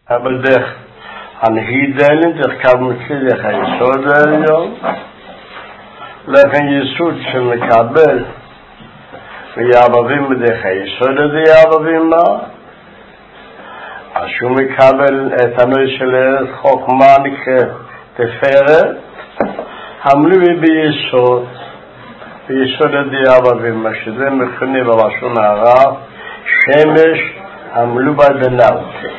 אבל דרך הנהיד העליון, דרך קו מצליח היסוד העליון, לכן יסוד שמקבל ויעבבים בדרך היסוד הזה יעבבים מה? אז שהוא מקבל את הנוי של ארץ חוכמה נקרא תפארת, המלוי ביסוד, ביסוד הזה יעבבים, מה שזה מכונה בלשון הרב, שמש המלובה בנרתק.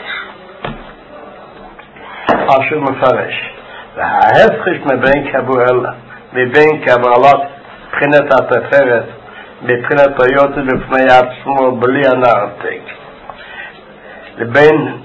אשר מפרש, וההפרש מבין קבלת בחינת התפארת, מבחינת היותו לפני עצמו בלי הנרתק, לבין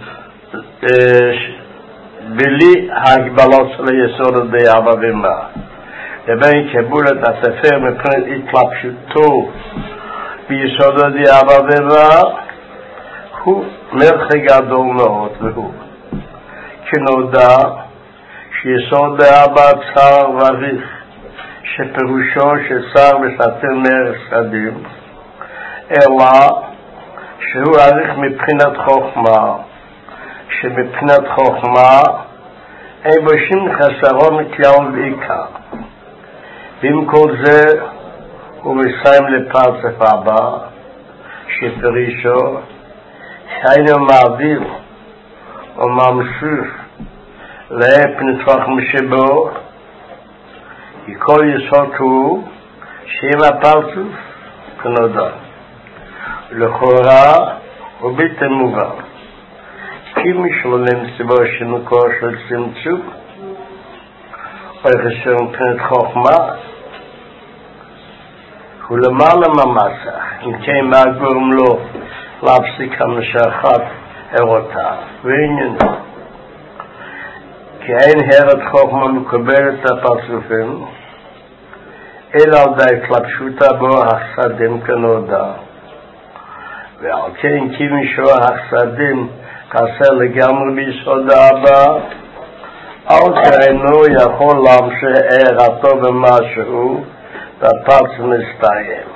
בלי ההגבלות של היסוד הזה אבא, לבין קבולת התפארת מבחינת התלבשותו ביסוד הזה אבא, הוא מרחק גדול מאוד, והוא כנודע שיסוד האבא צר וריך, שפירושו שצר וסתר מערך סדים, אלא שהוא עריך מבחינת חוכמה, שמבחינת חוכמה אין בו שום חסרון כלל ועיקר. ועם כל זה הוא מסיים לפרצף הבא, שפירושו שהיינו מעביר וממשיך לפני טווח משבו, כי כל יסוד הוא שם הפרצוף כנודע. לכאורה הוא בלתי מובן, כי משלולם סיבו שנוקו של צמצום, או יחסר מבחינת חוכמה, הוא למעלה מהמסך, אם כן מה גורם לו להפסיק המשכת אירותה ועניינו. כי אין הרת חוכמה מקבלת את הפרצופים, אלא על די התלבשותה בו החסדים כנודע. ועל כן כי משהו החסדים חסר לגמרי ביסוד האבא, על שאינו יכול להמשיך הערתו במשהו, והפרצוף מסתיים.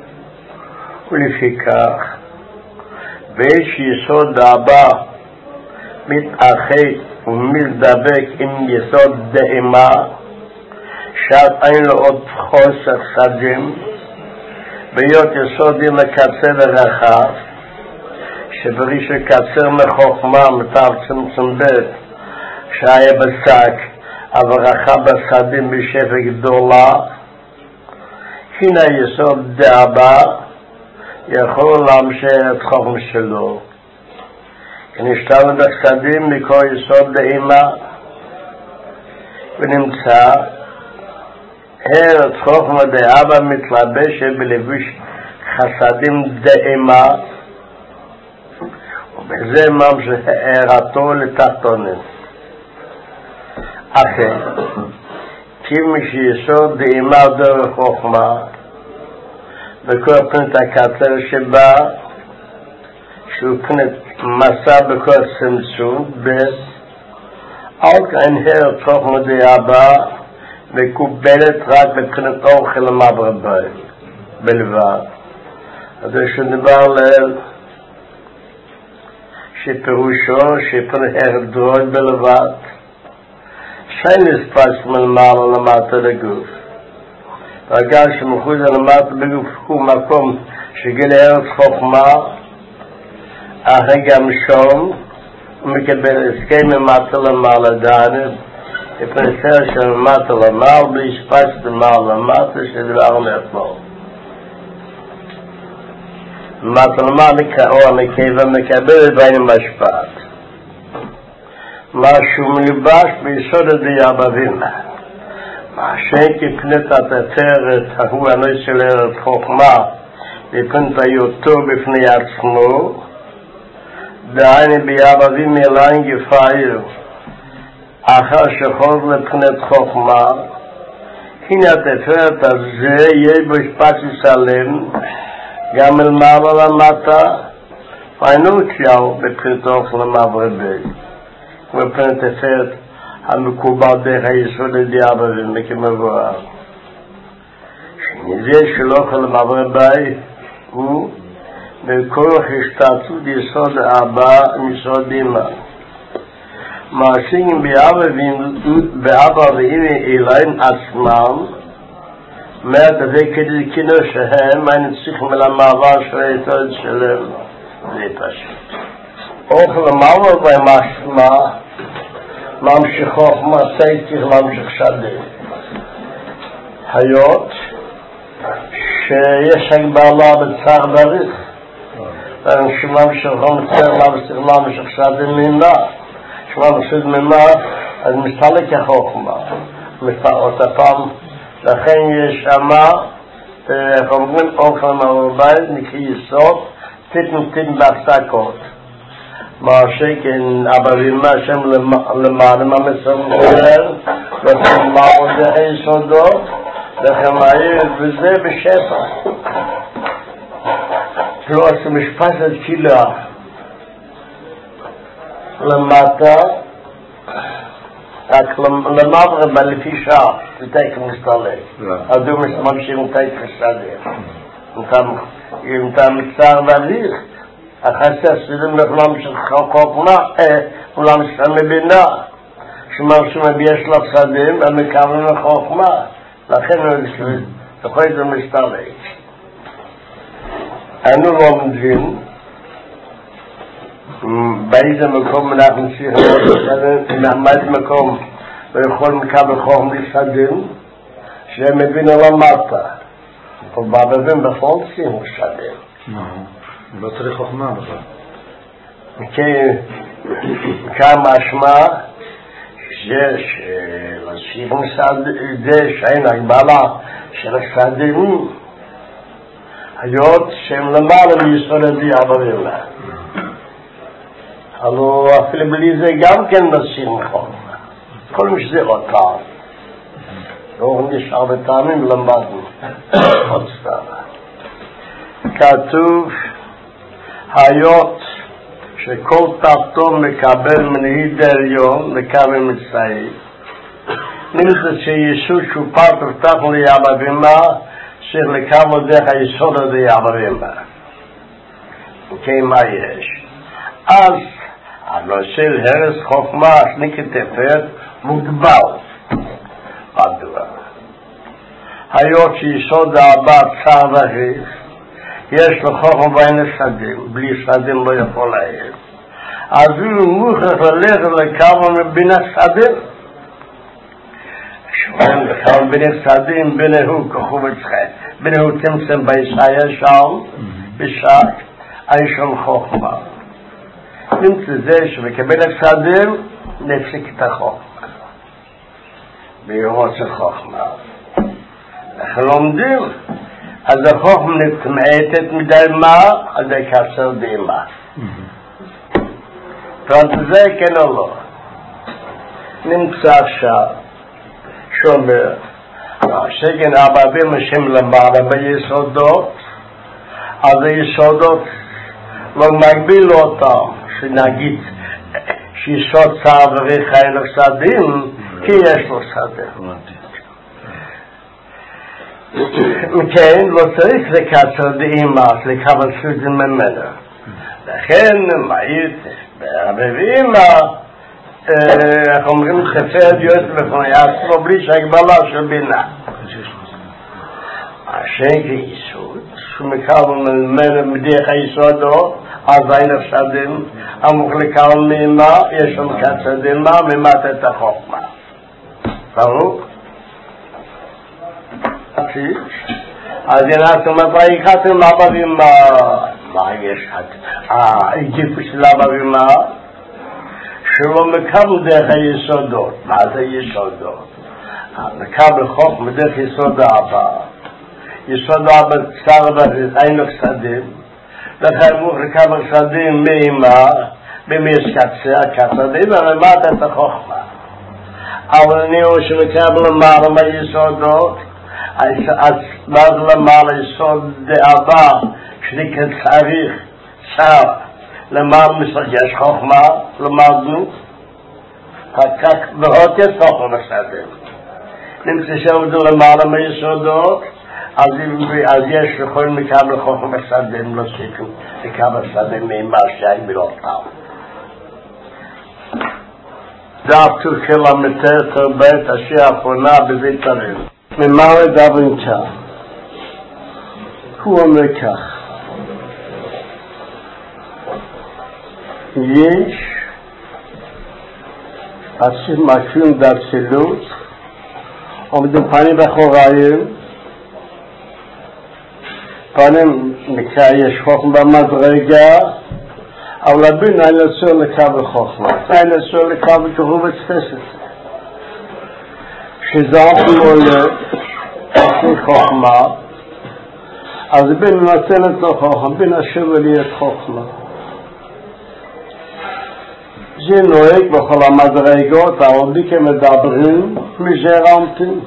ולפיכך, ויש יסוד האבא מתאחד ומזדבק עם יסוד דאימה, שעד אין לו עוד חוסר חדים, בהיות יסודים מקצר ורחב, שברי שקצר מחוכמה מתאר צמצום ב' שהיה בשק, אבל רחב בחדים בשפע גדולה, הנה יסוד דאבא יכול להמשיך את חוכמה שלו. נשתל בחסדים מכל יסוד דאימה, ונמצא הרת חוכמה דאבא מתלבשת בלבוש חסדים דאימה, ובזה ממשיך הערתו לתחתונים. אחר, כי משיסוד דאימה דרך חוכמה, בכל פנת הקצר שבה, שהוא פנת מסע בכל צמצום, על כן הרת חוכמה דאבא מקובלת רק מבחינת אוכל המברבר בלבד. אז שנדבר לאל שפירושו שפן הרת דרוי בלבד, שאין נספץ מלמעלה למטה לגוף. והגל שמחוז למטה בגוף הוא מקום שגיל הרת חוכמה, אחרי גם שום, הוא מקבל הסכם ממטה למעלה דענב, הפנסר של מטה למעלה, בלי שפץ למעלה למטה, שדבר מאתמול. מטה למעלה נקראו המקבל ומקבל בין המשפט. משהו מלבש ביסוד הדיאבבים. מה שאין כפנת התפארת, ההוא הנוי של הרת חוכמה, בפנת היותו בפני עצמו, דהיינו ביאבבים אליין גפאיר, אחר שחוז לבחינת חוכמה, הנה התפארת הזה יהיה בו שפץ יסלם, גם אל מעלה למטה, ואינו כלל בבחינת אוכל המברבר. ובפן תפארת המקובל דרך היסוד הדיאבבים כמבואר. שנזה של אוכל המברבר הוא בכוח השתתפות יסוד האבא מיסוד אמא. מעשים באבא ואילן עצמם, אומרת זה כדי כינו שהם היינו צריכים למעבר של היתוד שלהם, זה פשוט. אוכל למעבר בהם עצמה, ממשיך חוכמה, צריך להמשיך שדה. היות שיש הגבלה בצער בריך, ואנשים ממשיך להמשיך שדה מינה, שממשיך מינה, אז מסתלק החוכמה, מסתלק הפעם, לכן יש שמה, איך אומרים, אוכל מהבית, נקרא יסוד, טיפן בהפסקות. מה שכן, אבל אם השם למעלה מהמסורת שלהם, וכמה עוד היסודות, וזה בשפע. לא עושה משפטת תפילה למטה, רק למעבר בלפי שעה, ותיק מסתלק. עדו ממשיכים תיק מסתלק. אם אתה מצטער בליך, החסר סביבים לכולם של חוכמה, כולם של מבינה, שמרשים ביש לפסדים, ומקבלים לחוכמה, לכן לכל זה מסתלק. אנו לומדים, באיזה מקום אנחנו צריכים, באיזה מקום ויכול מקבל חוכמה לפסדים, שהם מבינו למטה, ובאבבים בכל ציון פסדים. לא צריך חוכמה בכלל. כמה משמע שלשיבון זה שאין הגבלה של הסדים, היות שהם למעלה מישראל דיעברים לה. הלוא אפילו בלי זה גם כן נשים חוכמה. כל מי שזה אותם. לא נשאר בטעמים למדנו. עוד סתרה. כתוב היות שכל תחתון מקבל מנהיד העליון לקבל מצעי, נמצא שישו שופר תפתח ליעברימה צריך לקבל דרך היסוד הזה יעברימה. וכן מה יש? אז הנושא הרס חוכמה שנקרא תפארת מוגבל. מדוע? היות שיסוד האבא צער וריך, יש לו חוכמה ואין שדים, בלי שדים לא יכול להעיר. אז הוא מוכרח ללכת לכמה מבין השדים. שואל לכמה מבין השדים, ביניהו כחו וצחק, ביניהו תמצם בישעיה שם, בשק, אישון חוכמה. נמצא זה שמקבל השדים, נפסיק את החוכמה. בירוץ החוכמה. אנחנו לומדים, אז החוכמה נתמעטת מדי מה, אז זה קצר דימה. וזה כן או לא. נמצא עכשיו, שאומר, שכן אבבים השם למעלה ביסודות, אז היסודות לא מגביל אותם, שנגיד, שיסוד צער וריך אין לו שדים, כי יש לו שדים. כן, לא צריך לקצר דאימה, לקבל סודים ממנו. לכן, מעיד, באבבימה, איך אומרים, חפר דיוט לפני עצמו, בלי שהגבלה של בינה. השם כיסוד, שהוא מקבל ממנו מדרך היסודו, אז אין הפסדים, המוחלקה ומימה, יש שם קצר דימה, ממט את החוכמה. ברור? אז אנחנו מפריחתם אבבימה, מה יש? הגיפו של אבבימה, שלא מקבל דרך היסודות. מה זה יסודות? מקבל חוכמה דרך יסוד האבא. יסוד האבא צער וריך, אין שדים, לכן מקבל שדים מאימה, במי קצר דימה, ומט את החוכמה. אבל נראו שמקבל למעלה מהיסודות, אז מה זה למעלה יסוד דאבא, שנקרא צריך, צער, למעלה יש חוכמה, למדנו, כך ועוד יש חוכמה בסדר. נמצא שעוד למעלה מיסודות, אז יש לכל מקבל חוכמה בסדר, לא סיכו, לקבל בסדר ממה שהגביל אותם. דף קילומטר תרבית אשר האחרונה בבית הראל. ממה לדברים כך? הוא אומר כך, יש עושים מקרים דאצילות עומדים פנים באחוריים, פנים נקרא יש חוכמה במדרגה, אבל הבין אין לצור לקבל חוכמה, אין לצור לקבל כרובץ חסד, שזאת מולד עושה חוכמה, אז בין נותן את חוכמה, בין אשר ולי את חוכמה. זה נוהג בכל המדרגות, העודי כמדברים מזרמתים.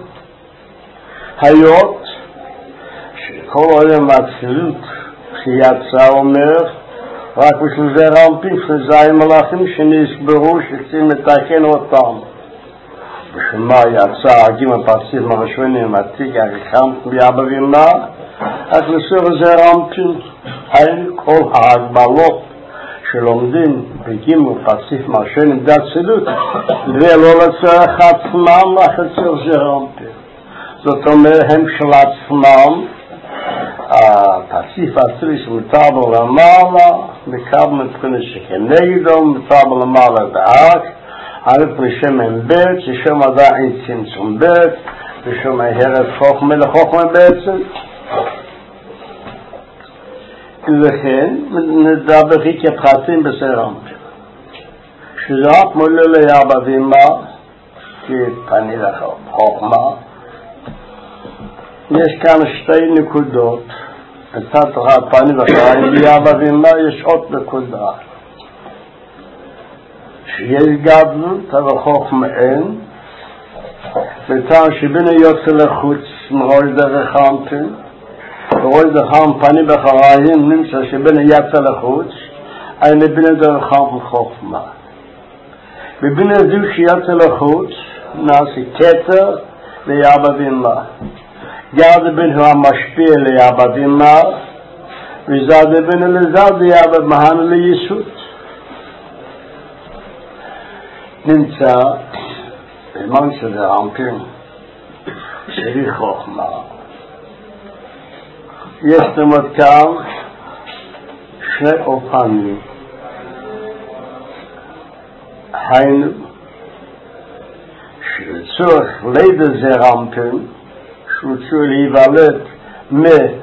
היות שכל עולם הצלות שיצא אומר, רק בשביל זרמתים, שזיים מלאכים שנסברו שצריכים לתקן אותם. בשביל מה יצא הגימה פרציב מרשונים עתיק הרחמת ביאבא וימה, אז לסור זרמתים, אין כל ההגבלות שלומדים בגימל פרציף מרשנים דאצילות ולא לצורך עצמם לחצר זרמתים. זאת אומרת הם של עצמם הפרציף האצילי שמטאבל למעלה מקבל מבחינה שכנגדו מטאבל למעלה דאק על פרישם הם בית ששם עדיין צמצום בית ושם ההרס חוכמה לחוכמה בעצם. לכן נדבר הכי כפרטים בסרמתים שזאת מולה ליאבא וימה כפני לחוכמה. יש כאן שתי נקודות, נתת לך פני לחיים ליאבא וימה, יש עוד נקודה שיש גדלות אבל חוכמה אין, וטעם שבינו יוצא לחוץ מרוי דרך חמתים ורוי דרכם פנים בחראים נמצא שבין יצא לחוץ אין לבין דרכם חוכמה. ובין הזו שיצא לחוץ נעשה כתר ליאבא וימה. גד בין הוא המשפיע ליאבא וימה וזד בין לזד ליאבא מהן ליסות. נמצא בזמן שזה רמפים צריך חוכמה. יש נמוד כאן שני אופנים, היינו שצורך לידה זרמתים שהוא צריך להיוולד מעליון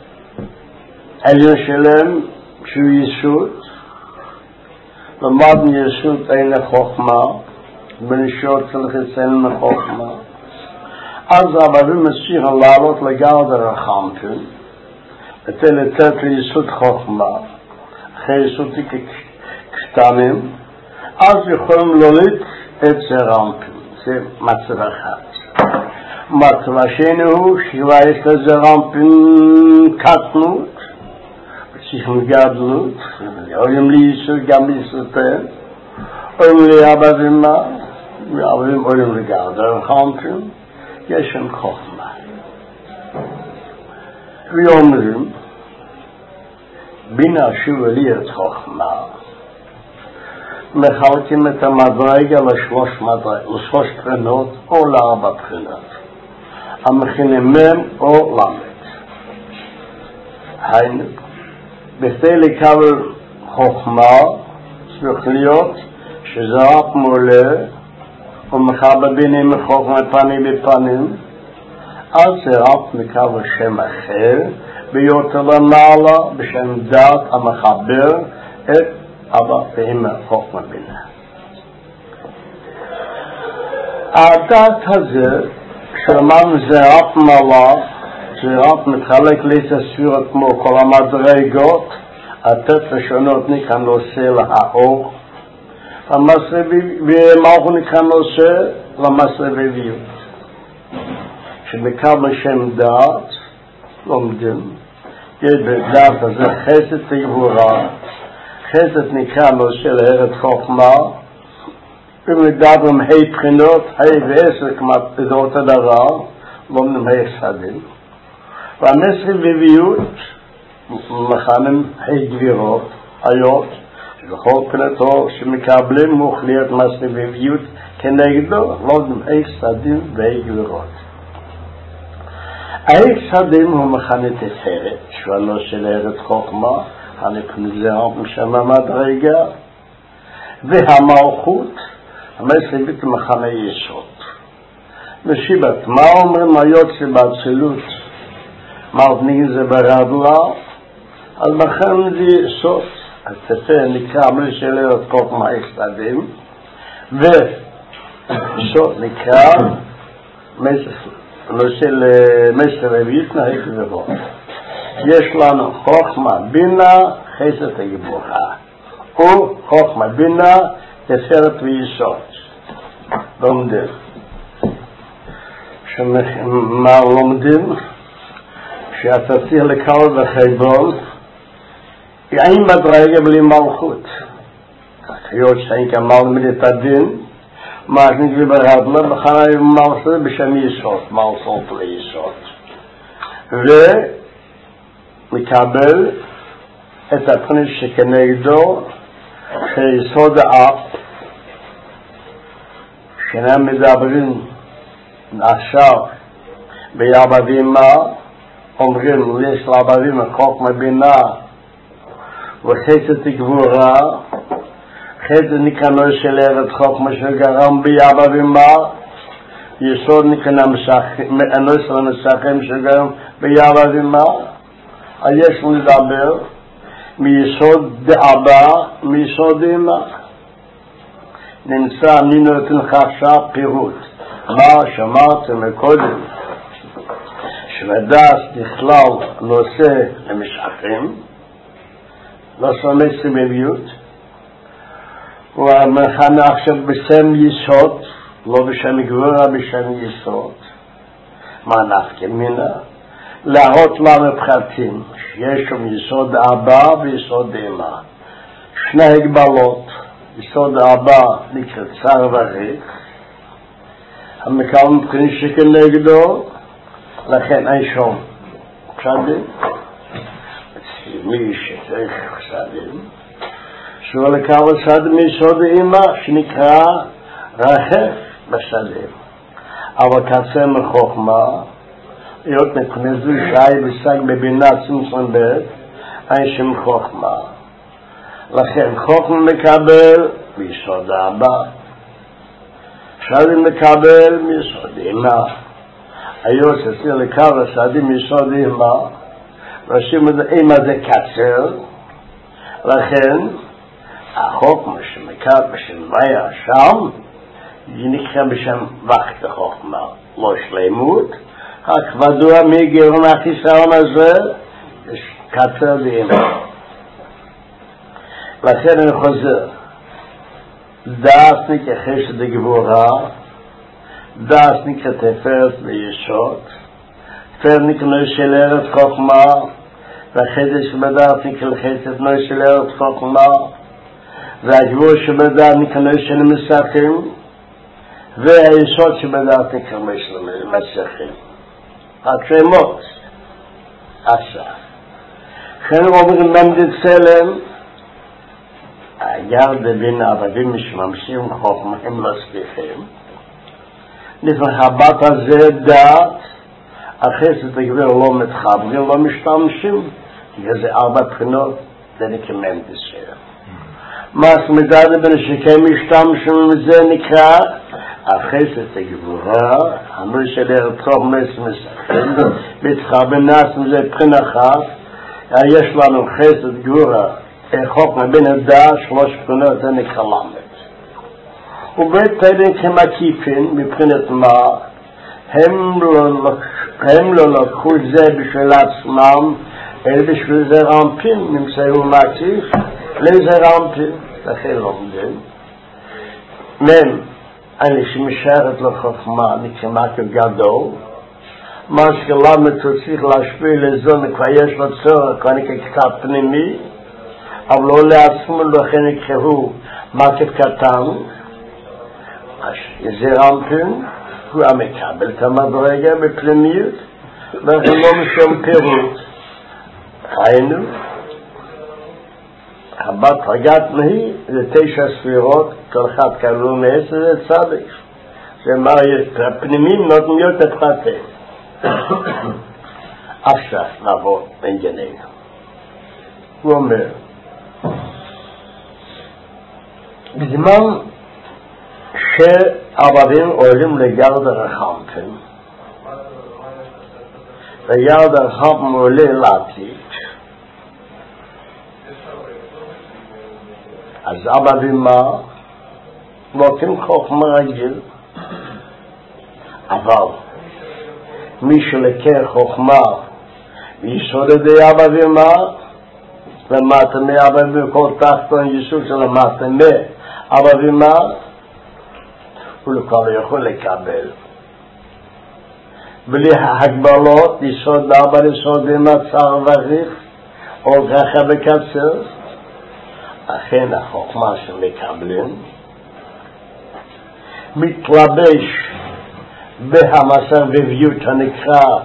שלהם שהוא יסוד, למד מיסוד אין לחוכמה בנשות צריך אצלנו לחוכמה, אז רבבים מצליחים לעלות לגרד הרחמתים אתן לתת ליסוד חוכמה אחרי יסוד קטנים, אז יכולים להוליד את זרמתים. זה מצב אחד. מצב השני הוא שכבר יש לזרמתים קטנות וצריכים גדלות, יכולים ליסוד גם ליסודתם, יכולים ליאבא וימה יכולים לגרד הרחמתים, יש שם חוכמה. ואומרים בינה שוולי את חוכמה מחלקים את המדרגה לשלוש בחינות או לארבע בחינות, המכינים מם או למד. היינו בכדי לקבל חוכמה צריך להיות שזרק מולה ומחבבים מחוכמה פנים בפנים, אז זרק מקבל שם אחר ביותר למעלה בשם דת המחבר את אבא ואמא חוכמה בינה. הדת הזה שאמרנו זרק מלאך, זרק מתחלק לספירות כמו כל המדרגות, התת לשונות נקרא נושא לאור, ומלכו נקרא נושא למסרביות. שמקבל שם דת לומדים, יש בדת הזה חסד וגבורה, חסד נקרא נושא לארץ חוכמה, ומדברים ה' בחינות, ה' ועשר כמעט בדעות הדבר, לומדים ה' סדים, והמסרביות מכנים ה' גבירות, היות, בכל פנתו שמקבלים מוכליות מסביביות כנגדו, לא דמי סדים וגברות. סדים הוא מכנה תפארת, שואלו של ארץ חוכמה, הנפנזר משם המדרגה, והמלכות, המסביבית מכנה יסוד. משיבת, מה אומרים היוצא באצילות? מלבנים זה ברדלה, אז מכנה זה יסוד. התפאר נקרא אמרי של ארץ חוכמה סדים, וסוד נקרא של מסר רביעית נהי גבוה. יש לנו חוכמה בינה חסד הגבוהה, וחוכמה בינה תפארת ויסוד. לומדים. מה לומדים? שאתה צריך לקרוא בחשבון, אין מדרגה בלי מלכות. היות שאין כמל מלית הדין, מעשניק וברדלה, בחנה מלכות בשם יסוד, מלכות ליסוד. ומקבל את הפניס שכנגדו, שיסוד האב, שאינם מדברים עכשיו ביעבדימה, אומרים יש לעבדים חוכמה בינה וחסד גבורה, חסד נקרא של ארץ חוכמה שגרם ביעבדימה, יסוד נקרא הנושא המשחם שגרם ביעבדימה. יש לדבר מיסוד דאבא, מיסוד אימא. נמצא אני נותן לך עכשיו פירוט מה שמעתם מקודם, שבדס בכלל נושא למשחקים, לא שומע סמליות, הוא מכנה עכשיו בשם יסוד, לא בשם גבורה, בשם יסוד. מה נפקא מינה? להראות לנו פרטים, שיש שם יסוד אבא ויסוד אמא. שני הגבלות, יסוד אבא נקרא צר וריק, המקבל מבחינת שכנגדו, לכן אין שום חסדים, מי שצריך חסדים, שהוא לקבל חסדים מיסוד אמא שנקרא רחף בשדים. אבל קצה מחוכמה, היות נקנזו שי ושג בבינה צמצום בית, אין שם חוכמה. לכן חוכמה מקבל מיסוד אבא, שדים מקבל מיסוד אמא. היות שצריך לקבל שדים מיסוד אמא, ראשים אמא זה קצר, לכן החוכמה שמקבל בשם ויה שם, היא נקרא בשם וक्त החוכמה, לא שלמות, רק ודוע מגרון החיסרון הזה, יש קצר ואמא. לכן אני חוזר, דעת נקרא חסד גבורה, דעת נקרא תפארת ויסוד, תפארת נקרא של ארץ חוכמה, והחסד שבדעת נקרא חסד של ארץ חוכמה, והגבורה שבדעת נקרא של מסכים, והיסוד שבדעת נקרא מסכים. רק שמות. עכשיו. לכן אומרים ממדד צלם, הירד בין העבדים משמשים חוכמה הם לא סליחים. לפני הבת הזה דעת, החסד הגבר לא מתחברים, לא משתמשים, כי זה 4 בחינות, זה נקרא ממדד צלם. מס מדד בין שכם משתמשים, זה נקרא החסד הגבורה, המרי של ארץ חוכמה מסכים, מתחבר נעשים זה בחינה אחת, יש לנו חסד גבורה, חוכמה בין הדעת, 3 בחינות, זה נקרא למד. ובית תדין כמקיפין, מבחינת מה, הם לא לקחו את זה בשביל עצמם, אלא בשביל זה רמפין, נמצאו מקיף, לזה רמפין, לכן לומדים. אני שמשארת לחוכמה, נקרא מקיף גדול, מה שלמד הוא צריך להשפיע לזון, כבר יש לו צורך, כבר נקרא קצת פנימי, אבל לא לעצמו, לכן נקראו מקיף קטן, זה רמפין, הוא המקבל את המדרגה בפנימיות, ואנחנו לא משום פירוט. היינו, הבת הגת נהי זה 9 ספירות, כל אחד קבלו מ10 זה צדיק. זה מה הפנימים נותנים יותר פרטים. עכשיו נעבור בענייננו. הוא אומר, בזמן שערבים עולים לגרד הרחמתם, וירד הרחמתם עולה לעתיד, אז ערבים מה? נותנים חוכמה רגיל, אבל מי שלקח חוכמה ויסוד ידי ערבים מה? למטה מערבים כל תחתון יסוד של למטה מערבים מה? הוא כבר יכול לקבל בלי הגבלות יסוד ארבע יסודים הצער וריך או ככה בקצר. אכן החוכמה שמקבלים מתלבש בהמסרבביות הנקרא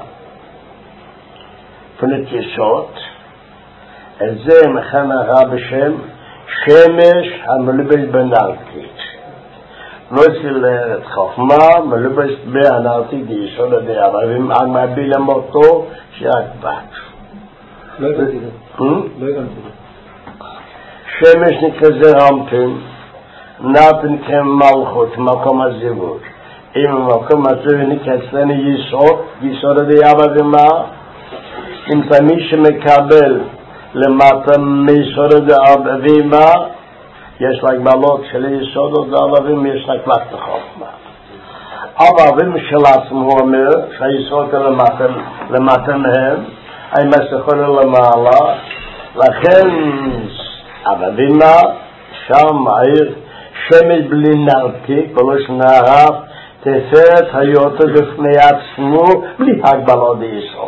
פנית יסוד. את זה מכנה בשם שמש המלובש בנרתית. לא צילרת חוכמה מלובש בנרתית יסוד עדי ערבים עד מעביל למותו שרק בת. לא הבנתי זה. לא הבנתי זה. שמש נקרא זרמפין, נרתין נקרא מלכות, מקום הזיווג. אם המקום הזה נקרא אצלנו יסוד, יסוד עדי ערבים מה? אם זה מי שמקבל למטה מיסוד עדי ערבים מה? יש לה גבלות של יסוד עדי ערבים, יש לה כלך לחוכמה. ערבים של עצמו הוא אומר שהיסוד למטה מהם, הם מסכון למעלה, לכן ערבים מה? שם העיר שמש בלי נרתיק, ולא שנערב, תפארת היותו בפני עצמו בלי הגבלות יסוד.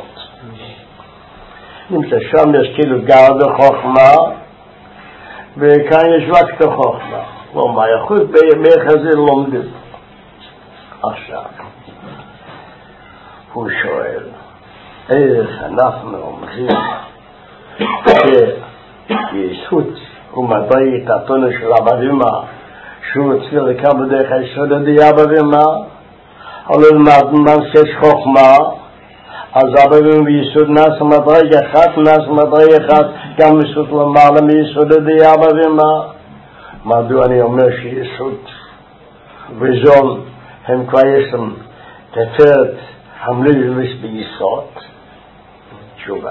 נמצא שם יש כאילו גרד חוכמה, וכאן יש רק חוכמה. לא מה יכול בימי חזיר לומדים. עכשיו, הוא שואל, איך אנחנו אומרים שיסוד הוא מדעי את התונה של ערבים מה? שהוא צריך לקבל דרך היסוד עדי ערבים מה? אבל למדמן שיש חוכמה, אז ערבים ביסוד נעשה מדרג אחד, גם יסוד למעלה מיסוד עדי ערבים מה? מדוע אני אומר שיסוד וזון הם כבר יש להם תפארת המלובש ביסוד? תשובה.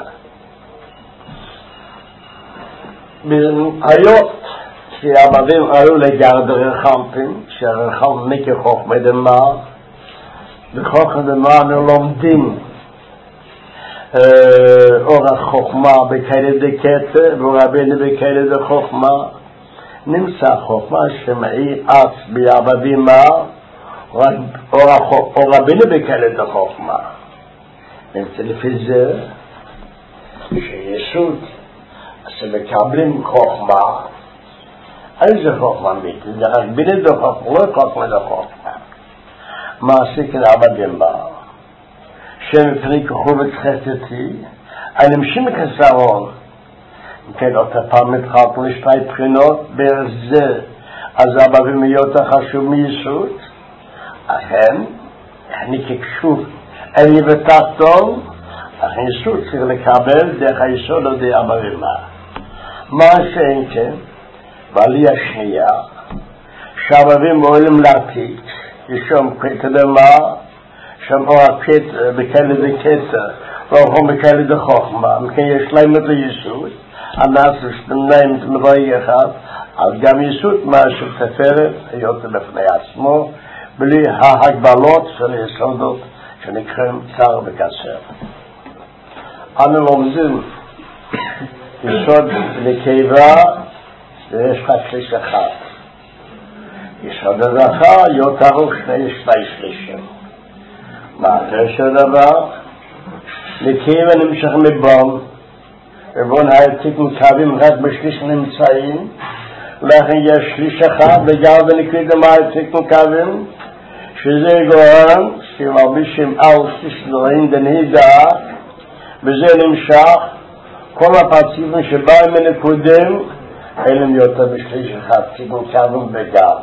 היות שהערבים עלו לגרד הרחמתם, שהרחם נקרא חוכמה דמה, בחוכמה דמה אנו לומדים אור החוכמה בכאלה דקטה ואור רבינו בכאלה דחוכמה. נמצא חוכמה שמעי אף בערבים מה? אור רבינו בכאלה דחוכמה. נמצא לפי זה שיסוד שמקבלים חוכמה, איזה חוכמה אמיתית? זה רק בינה דחוכמה, לא חוכמה דחוכמה. מעסיק לעבדים בה, שמפני כחובת חסדתי, אני משים כסרון. כן, אותה פעם מתחלת לשתי בחינות, בערך זה, אז עבדים להיות החשוב מיסוד. אכן, אני כקשוב, אני ותחתון, אך יסוד צריך לקבל דרך היסוד עדי ערבים מה. מה שאין כן, בעלייה שנייה, שערבים עולים לעתיד, יש שם כדמה, שם אור הקט בכאלה דקטה, ואורחום בכאלה דחוכמה, מכן יש להם את היסוד, הנעשו שתנאים מדרגה אחד, אז גם יסוד משהו תפארת, היות לפני עצמו, בלי ההגבלות של יסודות שנקראים צער וקצר. אנו לומדים יסוד נקבה ויש רק שליש אחד. יסוד הזכר יותר שני שלישים. מה זה שדבר? נקבה נמשך מבון, ובון העתיקים קווים רק בשליש נמצאים, לכן יש שליש אחד לגרד נקבה מהעתיקים קווים, שזה גורם שמרבישים על תסדרים דנהידה, וזה נמשך כל הפרציפים שבאים מנקודם אלם יותר בשליש אחד, תיקן קווים בגב.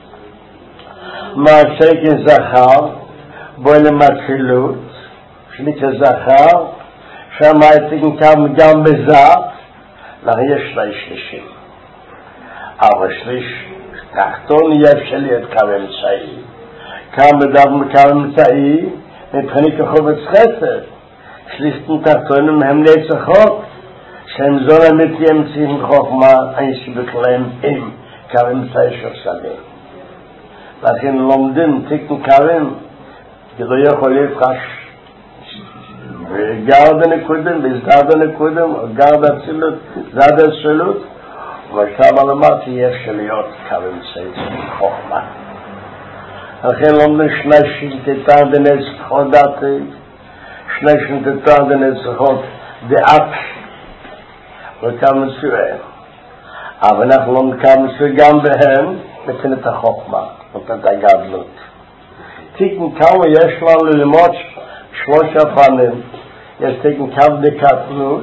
מעשה כזכר, בו למצילות, שלי כזכר, שם תיקן קווים גם בזר, יש שליש שלישים. אבל שליש תחתון יש שלי את קו אמצעי. כאן בדבר קו אמצעי, מבחינת כחובץ חסד. שלישתן תחתונים הם נצחות, שהם זו אמיתי אמצעים חוכמה, אין שבכלהם עם קו אמצעי של שדה. לכן לומדים תיקן קווים, כדו יכול לפרש וגר בנקודם, וזר בנקודם, גר באצילות, זר באצילות, ושם אמרתי יש להיות קו אמצעי חוכמה. לכן לומדים שלישים תתר בנצחות דעתי, שלישים תתר בנצחות דעת, וכמה מסוים. אבל אנחנו לומדים כמה מסוים גם בהם, מבחינת החוכמה, מבחינת הגדלות. תיקן כמה יש לנו ללמוד שלושה פנים. יש תיקן קו דקטנות,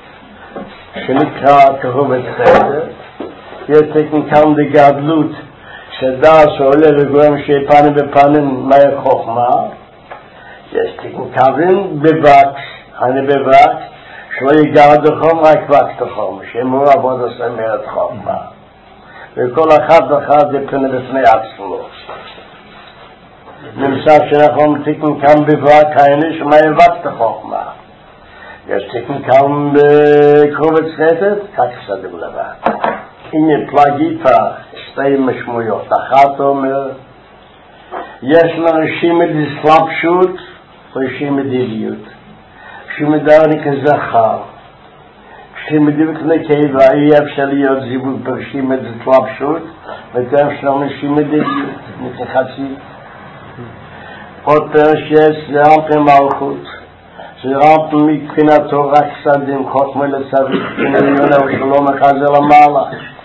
שנקרא כחובץ חסד. יש תיקן קו דגדלות, שדע שעולה וגורם שיהיה פנים בפנים מהי חוכמה. יש תיקן קווים בבקש, אני בבקש, שלא יגר דחום, רק בקש דחום, שימור עבוד עושה מרד חוכמה. וכל אחד ואחד זה פנה בפני עצמו. נמצא שאנחנו תיקן כאן בבק, העני שמאי בקש דחוכמה. יש תיקן כאן בקובץ חסד, כך סדר לבד. הנה פלגיפה, שתי משמעויות. אחת אומר, יש לנשים את הסלבשות ונשים את דיליות. כשמדבר כזכר, כשמדבר כנקבה, אי אפשר להיות זיווג ברשים את הסלבשות, וגם שלנו נשים את דיליות, נתחצי. עוד פרשס זה רמפי מלכות, זה רמפי מבחינתו רק סדים, חוכמה לסביב, כנראה ושלום החזר למעלה.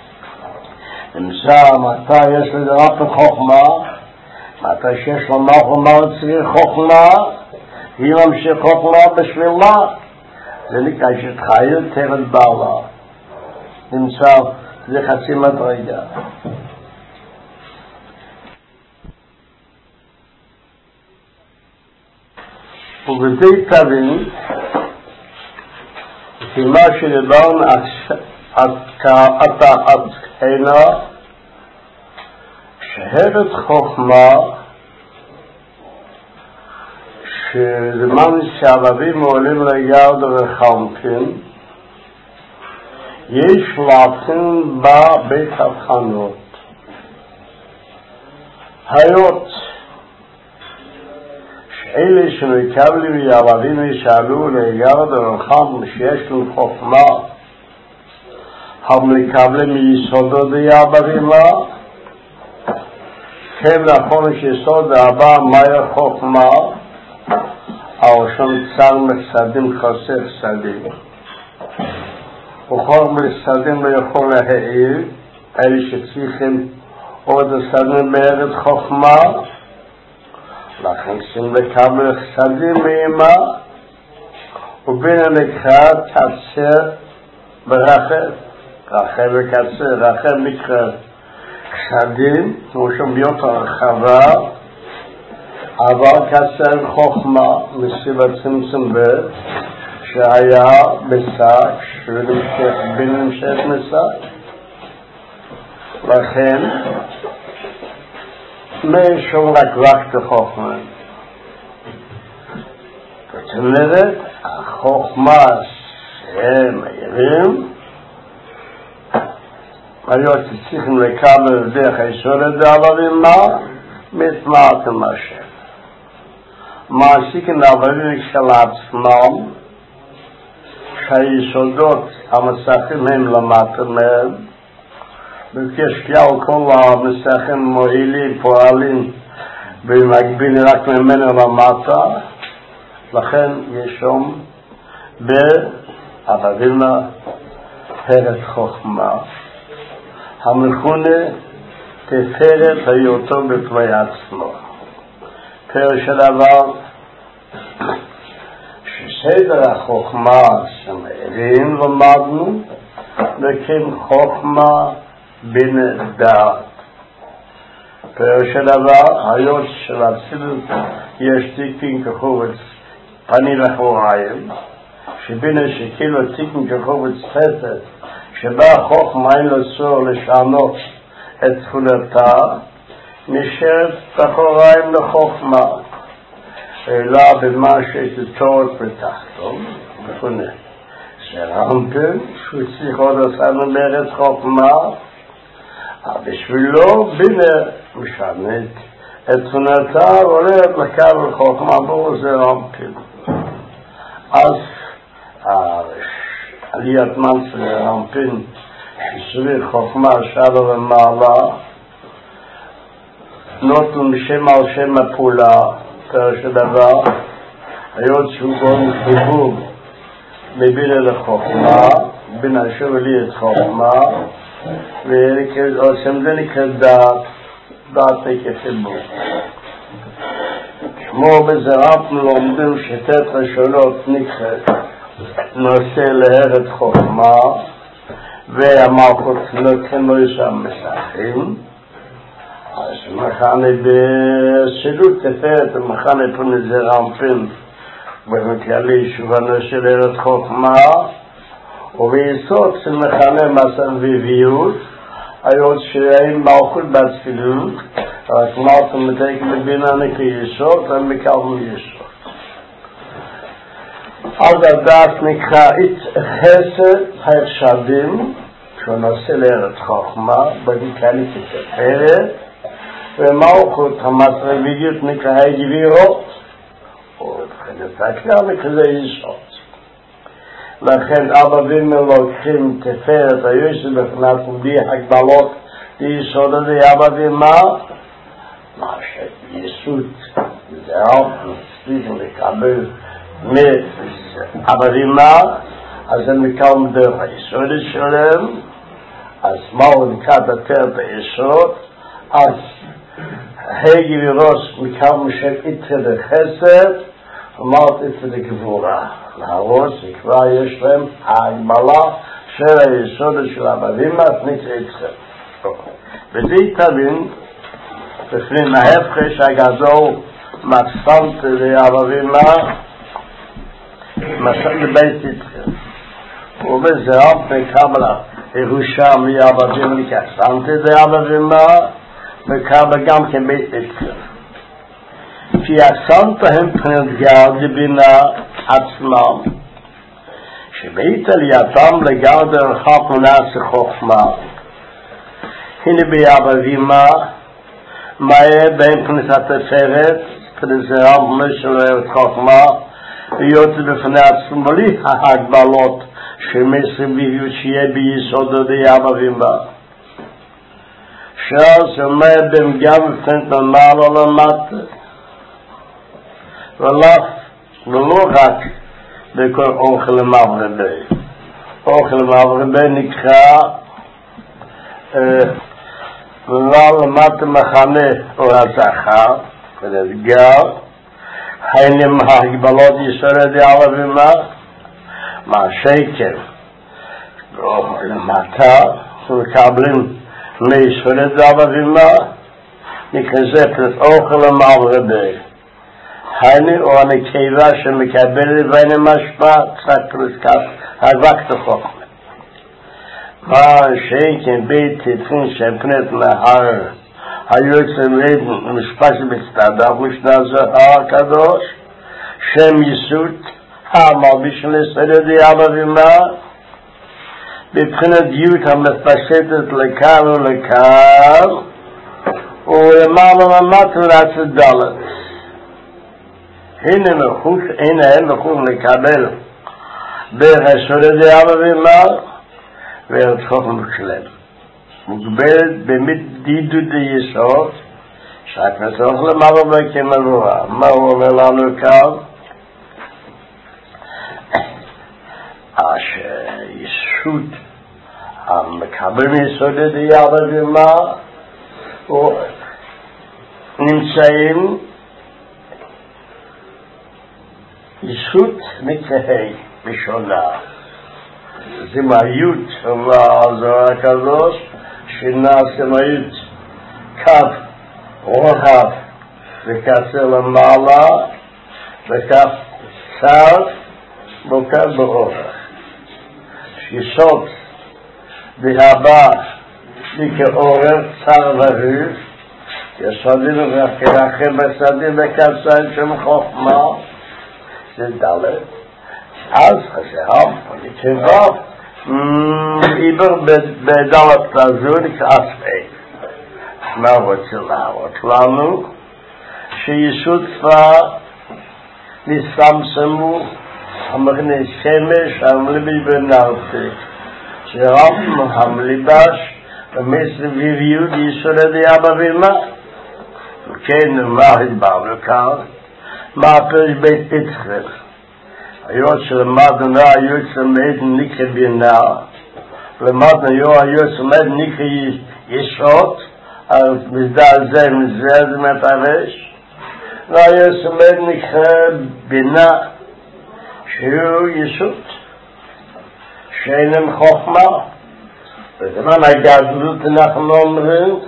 נמצא, מתי יש לזה רמפי חוכמה, מתי שיש לו מלכות צריך חוכמה, היא ממשיך חוכמה בשבילה, זה נקרא שתחיל תרד בעלה. נמצא, זה חצי מדרגה. ובדי תבין, כי מה שדיברנו עד הנה, שהרת חוכמה, שזמן שהערבים עולים ליד וחמקים, יש להבחין בבית הבחנות. היות אלה שמקבלים יערבים ישאלו ליד וחם שיש לו חוכמה, הם מקבלים מיסודו דיעברים לה, כן נכון שיסוד הבא מהי חוכמה, אבל שם צר מסדים חסר סדים. וכל מסדים לא יכול להעיר, אלה שצריכים עוד הסדים בארץ חוכמה, לכן צריכים לקבל סדים מאימה, ובין הנקרא קצר ברחב, רחב וקצר, רחב נקרא סדים, כמו שם ביותר רחבה, אבל קצר חוכמה מסיב הצמצום ב' שהיה בשק, שנמשך בין נמשך משק. לכן, משום רק וקט חוכמה. זאת אומרת, החוכמה שהם מעירים, היו צריכים לקבל דרך היסוד הדברים מה, מתמעתם השם. מעסיקים דברים של עצמם, שהיסודות המסכים הם למטה מהם, וכשכלל כל המסכים מועילים, פועלים, במקביל רק ממנו למטה, לכן יש שם בעבדינה פרט חוכמה, המכונה תפארת היותו בפני עצמו. פירוש הדבר שסדר החוכמה שמעירים למדנו מקים חוכמה בין דעת. פירוש הדבר, היות של אצילות יש תיקין כחובץ פנים אחוריים, שבין שכאילו תיקין כחובץ חסד, שבה חוכמה אין לו צורך לשנות את תכונתה, נשארת אחוריים לחוכמה, אלא במה שתתורת בתחתו, וכו'. שרמפן, שהוא צריך עוד עשינו בארץ חוכמה, בשבילו בינה משנת את תכונתה והולכת לקבל חוכמה בו זה רמפן. אז עליית מנצל רמפן שצריך חוכמה שלו ומעלה נותן בשם על שם הפעולה פירוש הדבר היות שהוא גורם חיבור מבינה לחוכמה בין השם ולי את חוכמה ועושים זה נקרא דעת כחיבור. כמו בזרמפן לומדים שתת ראשונות נקראת נושא להרת חוכמה והמלכות נותן לו ישם מסכים, אז מחנה בסילות תפארת מחנה פונה זרמפן בכללי שובנו של להרת חוכמה וביסוד של מחנה מסביביות היות שאין מלכות בצפילות רק מלכות מתק מבינה כיסוד ומקלם יסוד. אז הדעת נקרא חסד היחשבים שהוא נושא להרת חוכמה בכללי כתפארת ומלכות המסביביות נקרא גבירות ובכנת הכלל נקרא יסוד. לכן אבא ואמא לוקחים תפארת היוסף בפנת בלי הגבלות ליסוד הזה אבא ואמא מה שיסוד זה צריך לקבל אבא ואמא אז הם מקבלים דרך היסוד שלהם אז מהו נקרא תפארת היסוד אז הגי ורוס מקבלים שם איתך לחסד אמרת איתך לגבורה להרוס כבר יש להם ההגבלה של היסוד של אבא ואמא נקרא איתכם וזה תבין בפנים ההפרש הגדול מצפנת לאבא ואמא מצפנת לבית איתכם ובזה אף מקבל ירושה מאבא ואמא לקצנת לאבא ואמא מקבל גם כבית איתכם כי אקסנת הם פנת גר לבינה עצמם שבית עלייתם לגר דרך פונס חוכמה הנה באבא ואמא מה יהיה בין פנת התפארת פנזרם משל את חוכמה להיות בפני עצמם בלי ההגבלות שמסביביות שיהיה ביסוד אבא ואמא שאז אומר בהם גם בפנת למעלה למטה ולא רק בכל אוכל למעברבי. אוכל למעברבי נקרא ולא למטה מחנה או הזכר ולאתגר היינים ההגבלות יסורד אבא ואמא מה שקר למטה ומקבלים מיסורד אבא ואמא נקרא זה פרט אוכל למעברבי הייני או הנקבה שמקבל בין המשפט רק פרסקת הגבקת חוכמה מה שאין בית תתחין שפנת להר היוצא מעיד משפט שבצטדה משנה זהר הקדוש שם יסוד המלביש לסדר אבא ואמא בבחינת דיוק המתפשטת לכאן ולכאן ולמעלה ממטה לעצת דלת הנה הם יכולים לקבל דרך היסוד אבא ואמא וארץ חוכמה שלהם מוגבלת באמת דידו דיסוד שרק נצטרך למעלה וכמלואה מה הוא אומר לנו כאן? יסוד המקבל מיסוד אבא ואמא נמצאים יסוד נקרא בשונה זה מהיות והזוהר הקדוש שנעשה מהיות קו רוחב וקצר למעלה וכף צר וכף באורך שיסוד בהבא כאורך צר וריף יסודים וכרחם בסדים וקצר שם חוכמה זה דלת אז חסר ונתבא איבר בדלת הזו נקעספי מה רוצה להראות לנו שיסוד כבר נסמסמו המכנה שמש המליבי בנרתי שרם המליבש ומסביביות יסוד אבא ואמא וכן מה הדברנו כאן מה פרש בית יצחק היות שלמדנו היות שלמד נקרא בינה למדנו היות שלמד נקרא יסוד אז מזדל זה מפרש והיות שלמד נקרא בינה שהוא יסוד שאינם חוכמה בזמן הגדלות אנחנו אומרים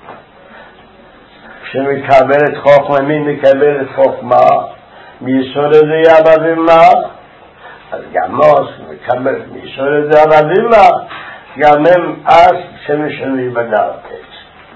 שמקבלת חוכמה מי מקבלת חוכמה מיסוד זה אבא ואמא אז גם מוס מקבלת מיסוד זה אבא ואמא גם הם אז שמשלמים בדלתת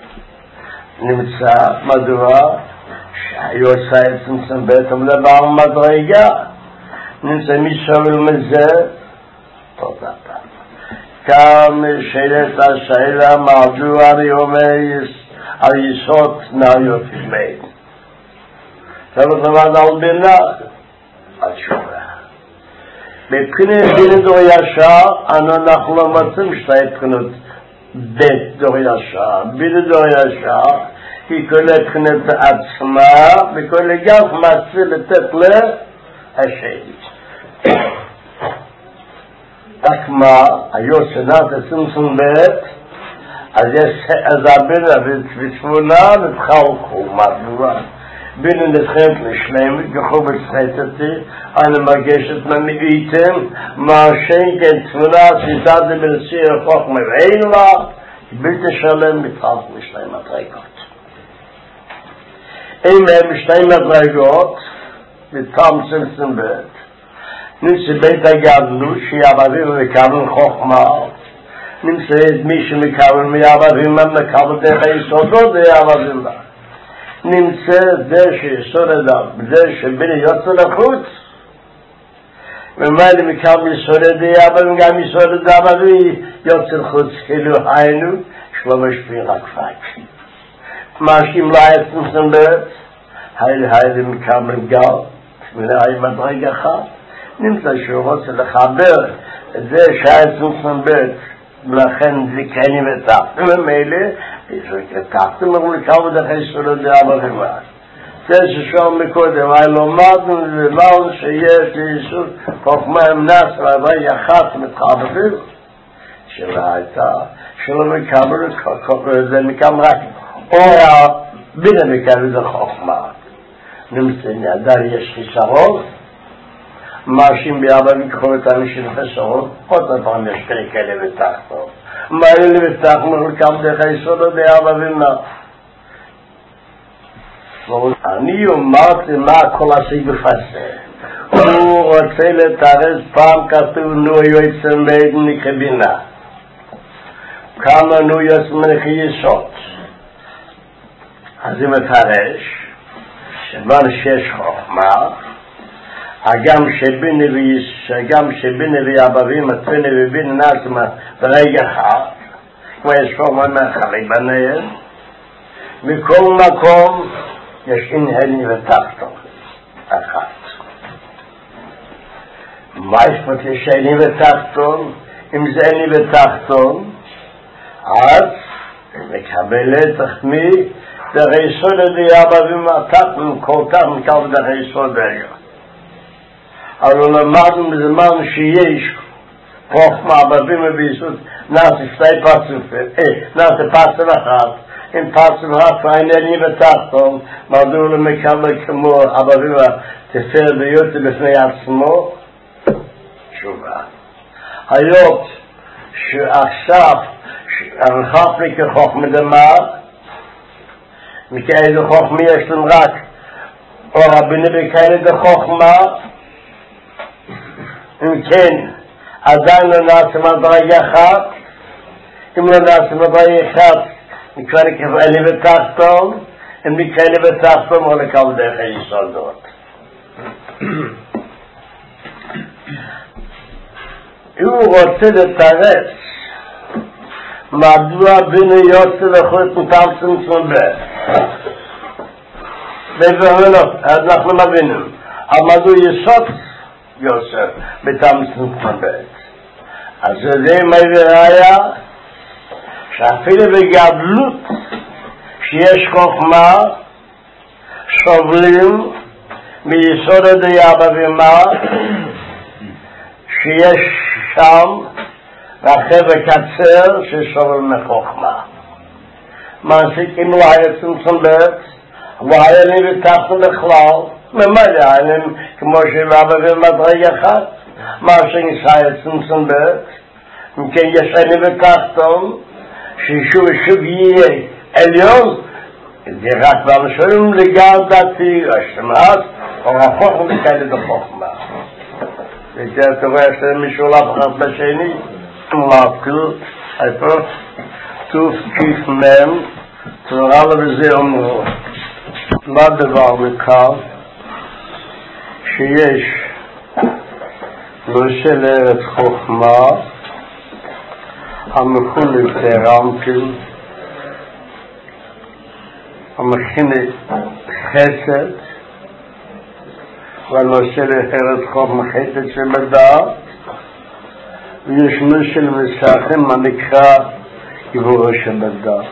נמצא מדוע שהיו עושה את צמצם בית המדבר מדרגה נמצא מיסוד מזה תודה כאן שאלת השאלה מדוע אני אומר היסוד נעיות ישמעין זאת אומרת על בינה התשובה מבחינת בינה דור ישר אנחנו לא מצאים שתי בחינות בית דור ישר בינה דור ישר היא כל הבחינת עצמה וכל גם מציא לתת להשאית רק מה היו שנת הסמסון בית אז הבינה וצפונה נתחלקו מדוע בינה נתחלת לשלמת גחו בצחייתתי אני מרגשת ממאיתם מה שאין צפונה סיסת בנשיא חוכמה ואין לה בלתי שלם מתחלק לשתי מדרגות אם הם שתי מדרגות מטעם סמסון בית נמצא בית הגדלות שיעבדים ומקבל חוכמה נמצא את מי שמקבל מיעבדים ומקבל דרך היסודות ויעבדים בה נמצא זה שיסוד אדם זה שבינה יוצא לחוץ ומאלה מקבל יסוד ויעבדים גם יסוד אדם ויוצא לחוץ כאילו היינו שלא משפיע רק פק משקים לעץ מסנבט היילי מקבל גל ולהי מדרג אחד נמצא שהוא רוצה לחבר את זה שהעצום סנבט ולכן זיקני ותחתם ומילא תחתם ומלכה ודרך היסודות דאבא ואמא זה ששום מקודם היה לומדנו ולמדנו שיש ליסוד חוכמה אמנס והווי אחת מתחבבים שלה הייתה שלא מקבל זה מקבל רק אור בינה מקבל זה חוכמה נמצא נעדר יש חיסרון מאשים באבא וקחו את האנשים חסרות עוד פעם יש כאלה ותחתו מה אלה ותחתו מלכם דרך היסודות באבא ואמא אני אמרתי מה כל הסיג בפסה הוא רוצה לתרס פעם כתוב נו יועצם בעדני כבינה כמה נו יועצם כיסוד אז היא מפרש שבן שיש חוכמה הגם שבינה ויעבבים התפינה ובינה נעצמה ברגע אחד כמו יש חוכמה מהחלי בנהל מכל מקום יש ענייני ותחתון אחת מה יש פה כשעיני ותחתון אם זה עיני ותחתון אז מקבלת תחמי דרך יסוד ויעבבים התחתון כל כך מקבל דרך יסוד ברגע אבל למדנו בזמן שיש חוכמה עבבים וביסוד נעשה שתי פרצופים נעשה פרצוף אחת אם פרצוף אחת הענייני ותחתון מדוע למקבל כמו עבבים תפר ביותר בפני עצמו תשובה היות שעכשיו הרחב מכחוכמה דמה, מכאלה חוכמה יש לנו רק או רבינו בכאלה דחוכמה, אם כן עדיין לא נעשה מדרגה אחת, אם לא נעשה מדרגה אחת נקרא לכאלה ותחתון, אם מכאלה ותחתון או לקבל דרך היסודות. הוא רוצה לתרץ מדוע בינו יוצא לחוץ מטלצם צמבה בבהונות, אנחנו מבינים מדוע יסוד יוצא מטלצם צמבה. אז זה מראיה שאפילו בגדלות שיש חוכמה סובלים מיסוד הדיאבה ומה שיש שם רחב וקצר שסובל מחוכמה. מעסיק אם לא היה צמצום בית, לא היה לי ותחתו בכלל, ממילא היה לי כמו שבאבא ומדרג אחד, מעסיק היה צמצום בית, אם כן יש לי ותחתו, ששוב יהיה עליון, זה רק במשולים לגל דעתי, השמעת, או רחוק מכאלה דחוכמה. וכי אתה רואה שמישהו לפחת בשני, מלאפקל, איפה? תוף כיף מם, תורא לבזה אומרו. מה דבר מכאן? שיש נושא לארץ חוכמה, המכון לטרמפל, המכין חסד, והנושא לארץ חוכמה חסד שבדעת, ויש נושא למסכים הנקרא עבורו שבדעת.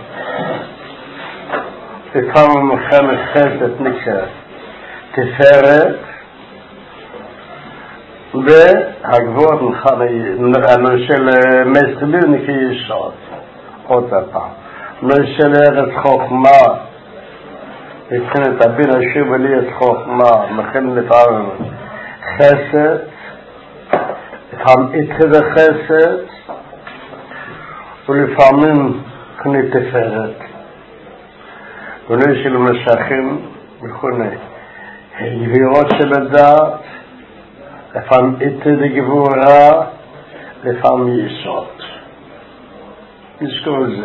וכמה מכן חסד נקרא תפארת, והגבורת הנושא למסתביל נקרא יסוד. עוד הפעם. נושא לארץ חוכמה, מבחינת הבין השוב ולי את חוכמה, מכן לפעמים חסד, לפעמים איתחד החסד, ולפעמים כני תפארת. ונושא למשכים מכונה גבירות שבדעת, לפעמים איתחד הגבורה, לפעמים יסוד. נזכור את זה.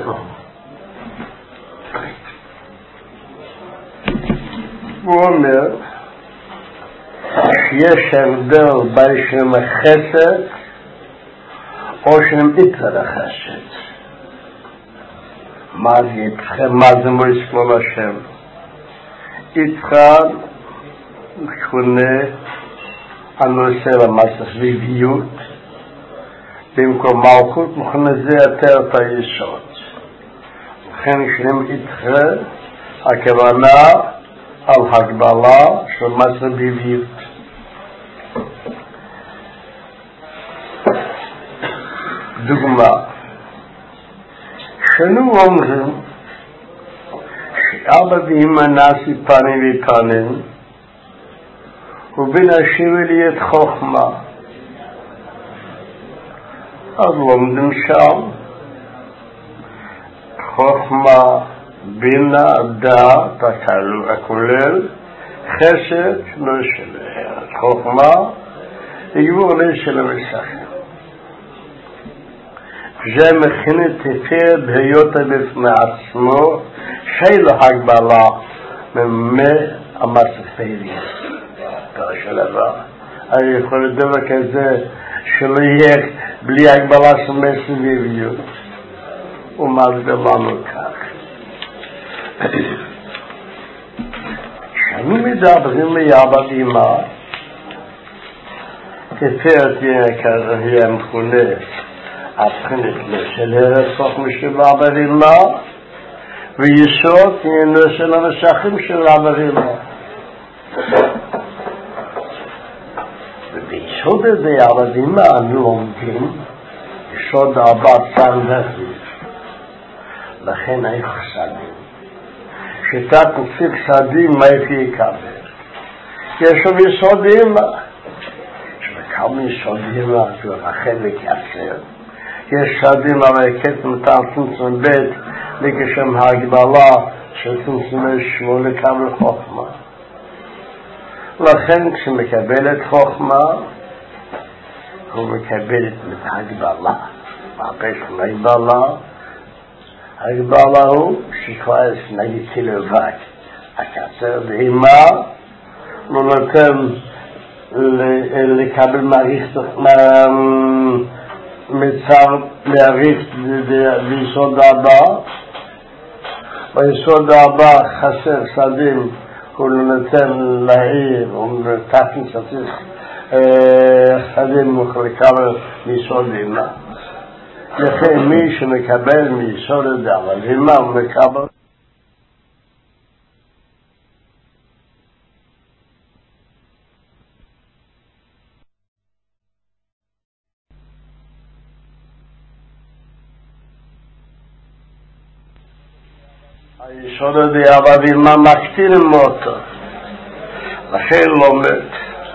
הוא אומר שיש הבדל בין שם החסד או שם איתר החסד. מה זה איתכם? מה זה מויס כמו לשם? איתכם מכונה הנושא למסביביות, במקום מלכות מכונה זה יותר את היסוד. לכן שם איתכם הכוונה על הגבלה של מסביביות. דוגמה, שנו אומרים שאבא ואמא נעשי פנים ופנים ובין השיב לי את חוכמה, אז לומדים שם חוכמה בינה דעת הכולל חסד לא של חוכמה יגבור לי של המסכים. זה מכין תפארת בהיותו בפני עצמו של הגבלה מהמספרים. של דבר אני יכול לדבר כזה שלא יהיה בלי הגבלה של מסביביות. ומסביר לנו כך כשאנו מדברים מאבא ואמא, תפארת יהיה מכונה הבחנת של ארץ חוכמה של אבא ואמא, ויסוד יהיה נושא למסכים של אבא ואמא. וביסוד הזה אבא ואמא אנו לומדים יסוד אבא צנדתי, לכן היו חסדים. שיטת נציג חסדים מאיפה יקבל. יש שם יסוד אמא. haben יסודים משהו החלק אחר. יש שדים אבל כת מתארצים zum בית לקשם הגבלה של צמצומי שמו לקבל חוכמה. לכן כשמקבל את חוכמה הוא מקבל את הגבלה. מה פשע הגבלה? הגבלה הוא שכבר נגיתי לבד. הקצר דהימה לא נותן לקבל מצב להריף ביסוד הבא. ביסוד הבא חסר שדים, הוא לא נותן להעיר, הוא נתן שצריך שדים לקבל ביסוד דהימה. לכן מי שמקבל מיסוד דהימה הוא מקבל היסוד דהימה מקטין מותו. לכן לומד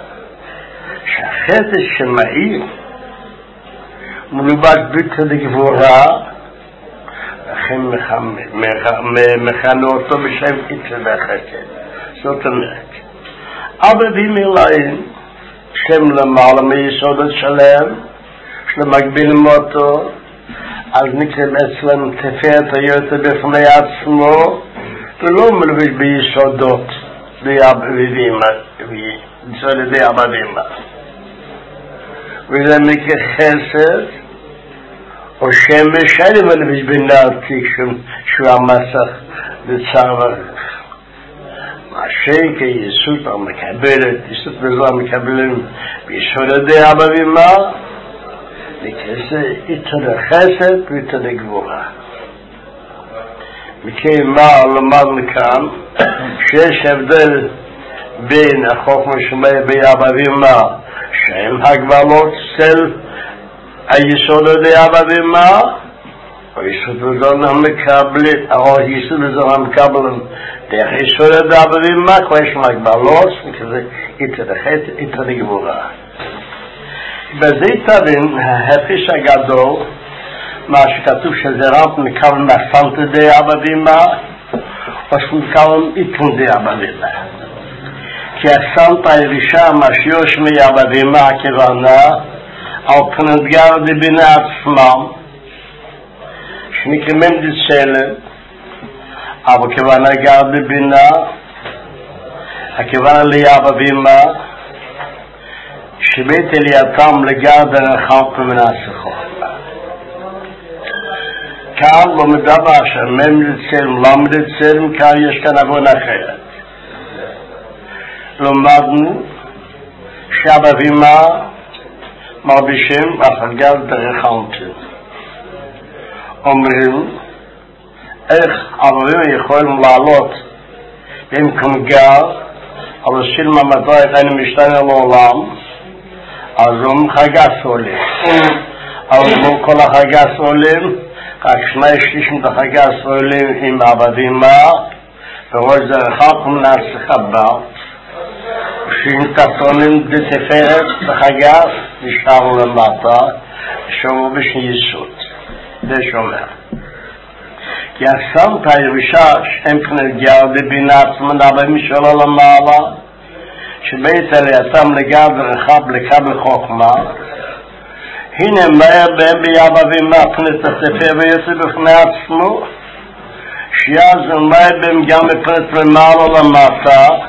שהחטא שמעיר מלובד ביטה לגבורה, לכן מכנה אותו בשם יצר והחטא. זאת אומרת, עבדים אלוהים שהם למעלה מיסודות שלהם, שמגבילים אותו, אז נקראים אצלם תפארת היותר בפני עצמו, ולא מלובש ביסודות ביסודי עבדים. וזה נקרא חסד, או שמש, אני מלובש בנרתיק שהוא המסך בצער. מה שכיסות המקבלת, יסות בזו המקבלים ביסודי עבדים, נקרא יתר החסד ויתר הגבורה. מכן מה למדנו כאן, שיש הבדל בין החוכמה שמע בעבדים שהם הגבלות של היסודי עבדים, או יסוד בזו המקבלים, או יסוד בזו המקבלים דרך יסודי עבדים, כבר יש הגבלות, נקרא יתר החסד ויתר הגבורה. בזה תבין ההפרש הגדול מה שכתוב שזה רק מקבל מהסנטה די עבדים או שמקבל איתון די עבדים. כי הסנטה הירישה מה שיוש מעבדים הכוונה על פנת גר די בינה עצמם שנקראים דצלם אבל כוונה גר די בינה הכוונה לי עבדים שבית אלייתם לגר דרחם ומנסחו. כאן לא מדבר שמם לצלם, למד לצלם, כאן יש כאן עבון אחרת. למדנו שהעבדים מרבישים אחר גר דרחם. אומרים איך עבדים יכולים לעלות במקום גר, אבל שילמה מדוע אני משתנה לעולם, אז הוא חגס עולים. אבל הוא כל החגס עולים, רק 2/3 החגס עולים עם עבדים וראש זרחה ומנסח הבא. שינתתונים דתפארת בחגס נשארו למטה, שהוא בשייסות. זה שומר. כי הסנטה הירושה שהם פנת גר בבינת מנבא משאלה למעלה, שבית עלייתם לגר ורחב לקבל חוכמה, הנה מהר בהם ביעבבים פנת הספר ויוצא בפני עצמו, שיאז מהר בהם גם בפנת למעלה למטה.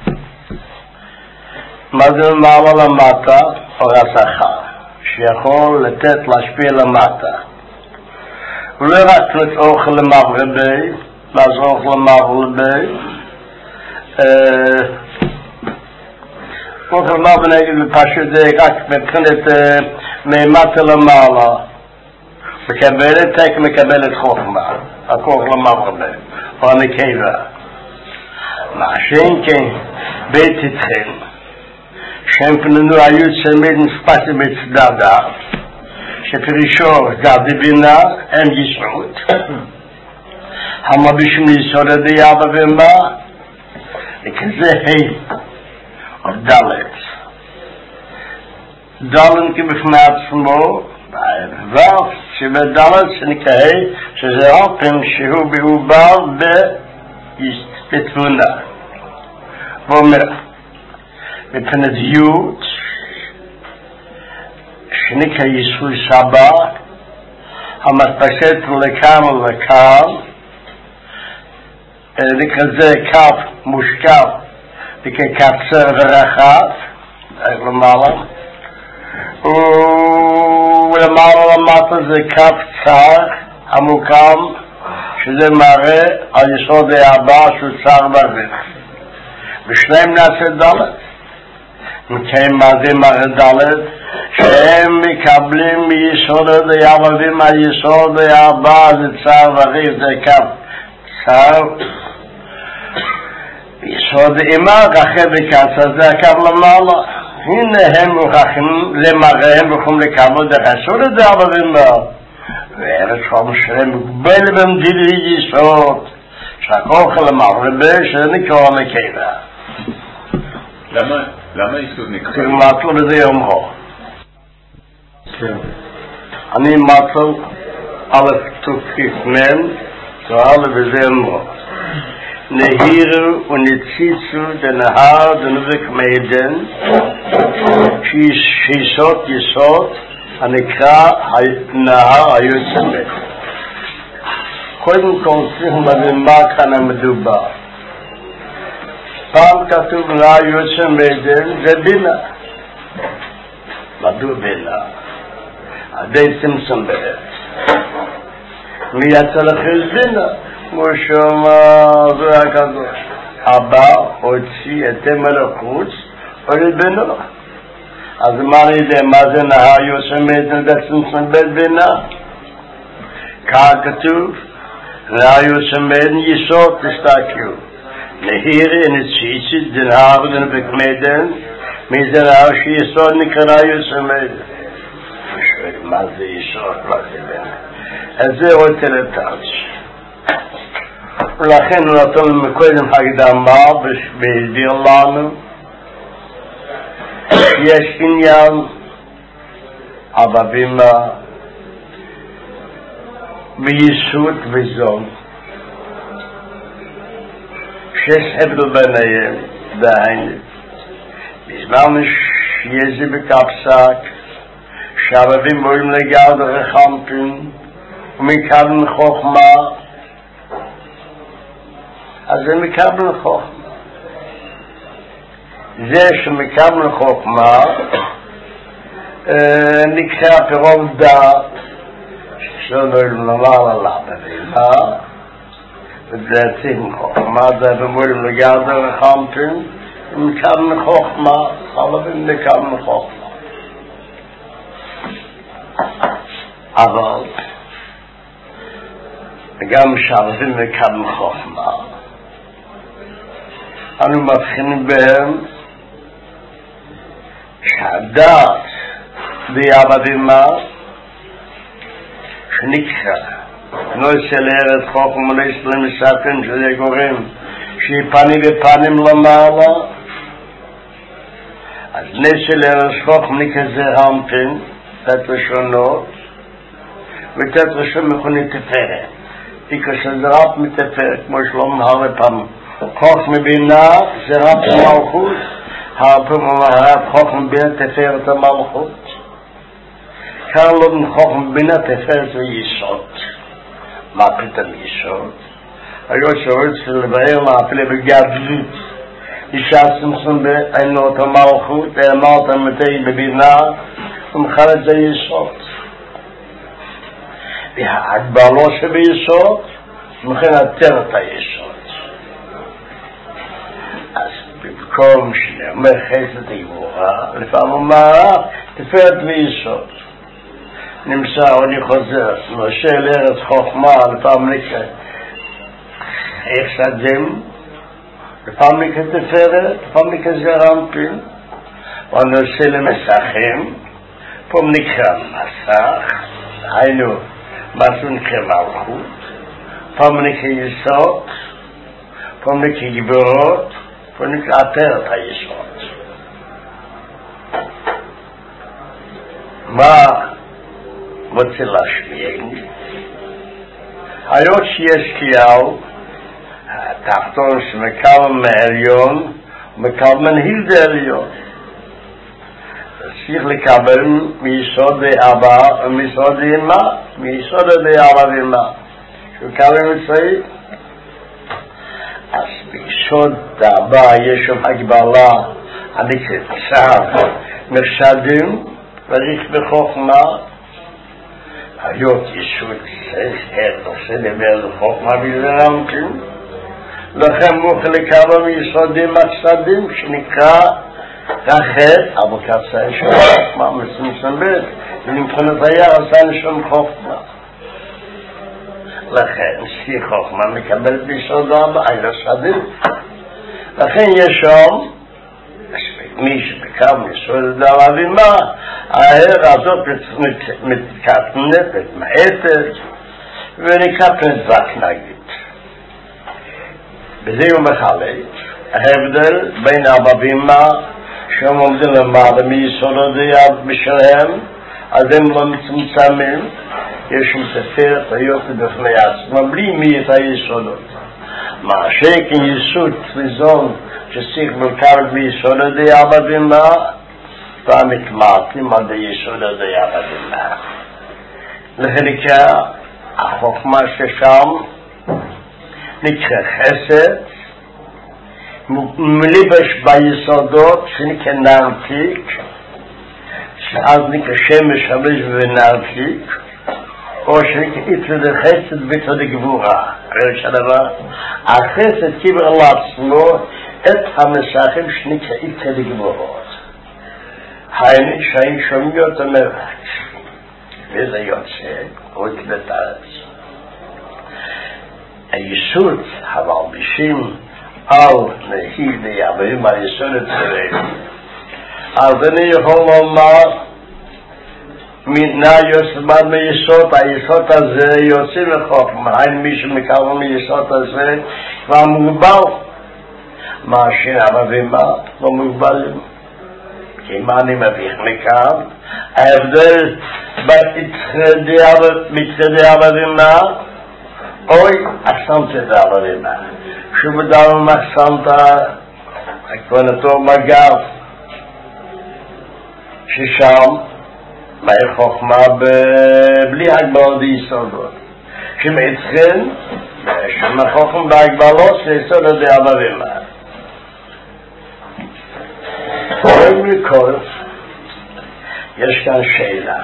מה זה למעלה למטה? אור השכר, שיכול לתת להשפיע למטה. ולא רק פנת אוכל למערבי, מה זה אוכל למערבי? אוכל למערבי נגיד בפשוט זה רק מבחינת ממטה למעלה. מקבלת תק מקבלת חוכמה, הכל למערבי, או הנקבה. מה שאין כן בית איתכם, שהם פננו היו צמד נספסי בצדדה, שפרישו גדי בינה, הם ישרות. המבישים ליסוד די עבבים בה, וכזה או דלת. דלן כבפנת שמו, ואף שבדלת שנקרא, שזה אופן שהוא בעובר בתבונה. ואומר, בפנדיות, שנקרא יסוי סבא, המתפשט לכאן ולכאן, נקרא זה קו מושקע, וכקצר ורחב, למעלה, ולמעלה למטה זה קו צר, המוקם, שזה מראה על יסוד הבא שהוא צר וערך. ושניהם נעשה דלת. מכן מה זה מראה דלת? שהם מקבלים מיסוד היעבדים, היסוד הבא זה צר וערך, זה קו צר. יסוד אימה רחב וקצר, זה הקו למעלה. הנה הם מוכרחים למראה, הם מוכרחים לקבל דרך היסוד היעבדים בה. וארץ חום שלהם מוגבל במדידי יסוד. שהכוח למערבה שנקרא נקבה. למה יסוד נקרא? תלמד לו בזה יומו. אני מצל א' תוקיפמן, תואר בזה יומו. נהירו ונציצו דנהר דנובק מידן, שיסוד יסוד, הנקרא נהר היוצא. קודם כל צריכים להבין מה כאן המדובר. פעם כתוב נהר יוצא מידן זה בינה. מדוע בינה? עדי סימסון בעת. מי יצא לכם בינה? כמו שאומר זה הקדוש. הבא הוציא את המלכות ולבינה. אז מה אני יודע מה זה נהר יוצא מידן סימסון בעת בינה? כאן כתוב נהר יוצא מידן יסוד תסתכלו. נהירי נציצי דנהר דנבק מידן מזה נהר שיסוד נקרא יוצא מידן. ושואל מה זה יסוד? אז זה רוצה לתאץ. ולכן הוא נתן מקודם הקדמה והסביר לנו יש עניין אבבימה ויסוד וזון שיש הבדל ביניהם דהיינו בזמן שיש זה בקפסק שהאבבים באים לגרד רחמפין ומקבלים חוכמה אז הם מקבלים חוכמה זה שמקבלים חוכמה נקרא פירוב דעת שלא לומר על הבבימה ודעתים חוכמה זה במורים לגרד רחמפין ומקבלים חוכמה חלבים מקבלים חוכמה אבל גם שהאבבים מקבלים חוכמה אנו מבחינים בהם שהדעת ביעבדימה שנקרא נושא לארץ חוכם ונושא למסעתם שזה גורם שיפני בפנים למעלה אז נושא לארץ חוכם נקרא זה רמפין תת ראשונות ותת ראשון מכוני תפארת תקרא שזה רב מתפארת כמו שלום הרבה פעם חוכם בינה זה רב מלכות הרב חוכם בינה תפארת המלכות כאן לא חוכם בינה תפארת ויסוד מה פתאום יסוד? היו שרוצה לבאר להפלא בגדלות אישה סימסון בעינות המלכות אמרת מתי בבינה ומחלת זה יסוד וההגבלו שביסוד ומכן התרת היסוד אז במקום שאומר חסד היבורה לפעמים מה תפארת ויסוד נמצא אני חוזר נושא לארץ חוכמה לפעמים נקרא חסדים לפעמים נקרא תפארת לפעמים נקרא זרמפין ונושא למסכים פעם נקרא מסך היינו משהו נקרא מלכות פעם נקרא יסוד פעם נקרא גבורות פעם נקרא עטרת היסוד מה רוצה להשמיע? היות שיש קיהו, התחתון שמקבל מהעליון, מקבל מנהיל העליון. צריך לקבל מיסוד אבא ומיסוד אמא, מיסוד אבא ואמא. שקבל מצעי? אז ביסוד אבא יש שם הגבלה הנקראת צו נחשדים וריך בחוכמה. היות יסוד נושא דבר לחוכמה ולרמקים. לכן מוכן לקבל מיסודים הצדדים שנקרא רחל, אבל כצה יש חוכמה, מסמסמת, ולמכונת היחס אין שום חוכמה. לכן, שיא חוכמה מקבל ביסוד אבא, אין הסדים. לכן יש שם, מי שבקר מיסוד אבא ואמא, הער הזאת מתקטנת, מתמעטת, ונקטנת זקנגית. בזה הוא מחלק, ההבדל בין אבא ואמא, שהם עומדים למעלה מיסודות בשלהם, אז הם לא מצומצמים, יש מספר תהיות בפני עצמם, בלי מי את היסודות. מה שכן יסוד תריזון שצריך לקבל ביסודות אבא ואמא, ומתמעטים על יסודות אבא ואמא. לחלקה, החוכמה ששם נקרא חסד, מלבש ביסודות שנקרא נרתיק, שאז נקרא שמש חמש ונרתיק, או שנקרא יצד חסד ויצד גבורה. הרי שהדבר, החסד קיבל לעצמו את המשכים שנקרא יצד גבורות. היינו שהיו שומעות המבט, וזה יוצא, עוד בתארץ. היסוד המלבישים על נהיל לימים היסוד אצלנו. אז אני יכול לומר, יוסד מיסוד, היסוד הזה יוצא מחוכמה. אין מי שמקבל מיסוד הזה כבר מוגבל. מה שאבא ואמא לא מוגבלים. כי מה אני מביך מכאן? ההבדל מצדי אבא ואמא, אוי, אסנת את אבא ואמא. שבדל מחסנת, הכוונתו מגב, ששם, מהי חוכמה בלי הגבלות יסודות. שמאצחן, שם החוכמה בהגבלות שיסודות אבא ואמא. קודם לכל, יש כאן שאלה.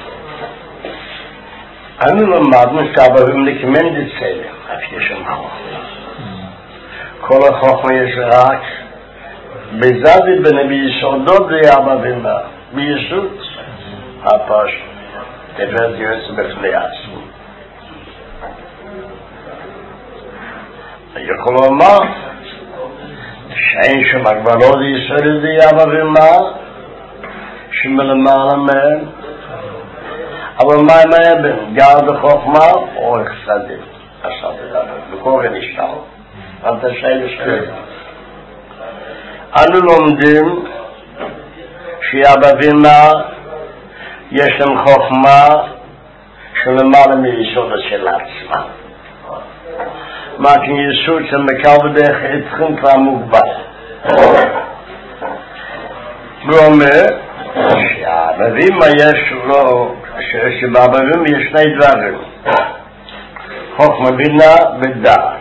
אנו למדנו שאבא ואמא נקמן דצלם, אף יש שם חוכמה. כל החוכמה יש רק בזדי בני ביסודות לאבא ואמא. ביסוד הפש תפת יועץ בפני עצמו. יכול לומר שאין שם הגבלות יסודות לאבא ואמא שמלמעלה מהם, אבל מה הם האבן? גר בחוכמה או חסדים? חסדים, בכל ונשתל. אנת שאלה שאלה. אנו לומדים שאבא ואמא יש להם חוכמה שלמעלה מיסודות של עצמם. מה כן יסוד שמקבל דרך יצחן כבר מוגבל. ואומר שאבא ואמא יש לו, שבאבא ואמא יש שני דברים. חוכמה בינה ודעת.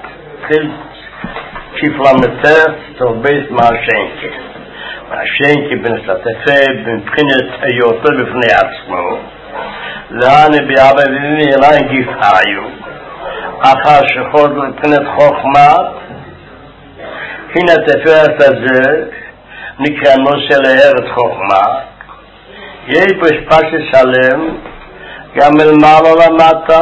כפלה מתרת תרבית מהשנקה. מהשנקה בנסתפה בבחינת היותו בפני עצמו. לאן באבא ואמא אלן גפעיו. אחר שחוד מבחינת חוכמה, הנה התפארת הזה נקרא נושא לארץ חוכמה. יש בשפש שלם גם מלמעלה למטה,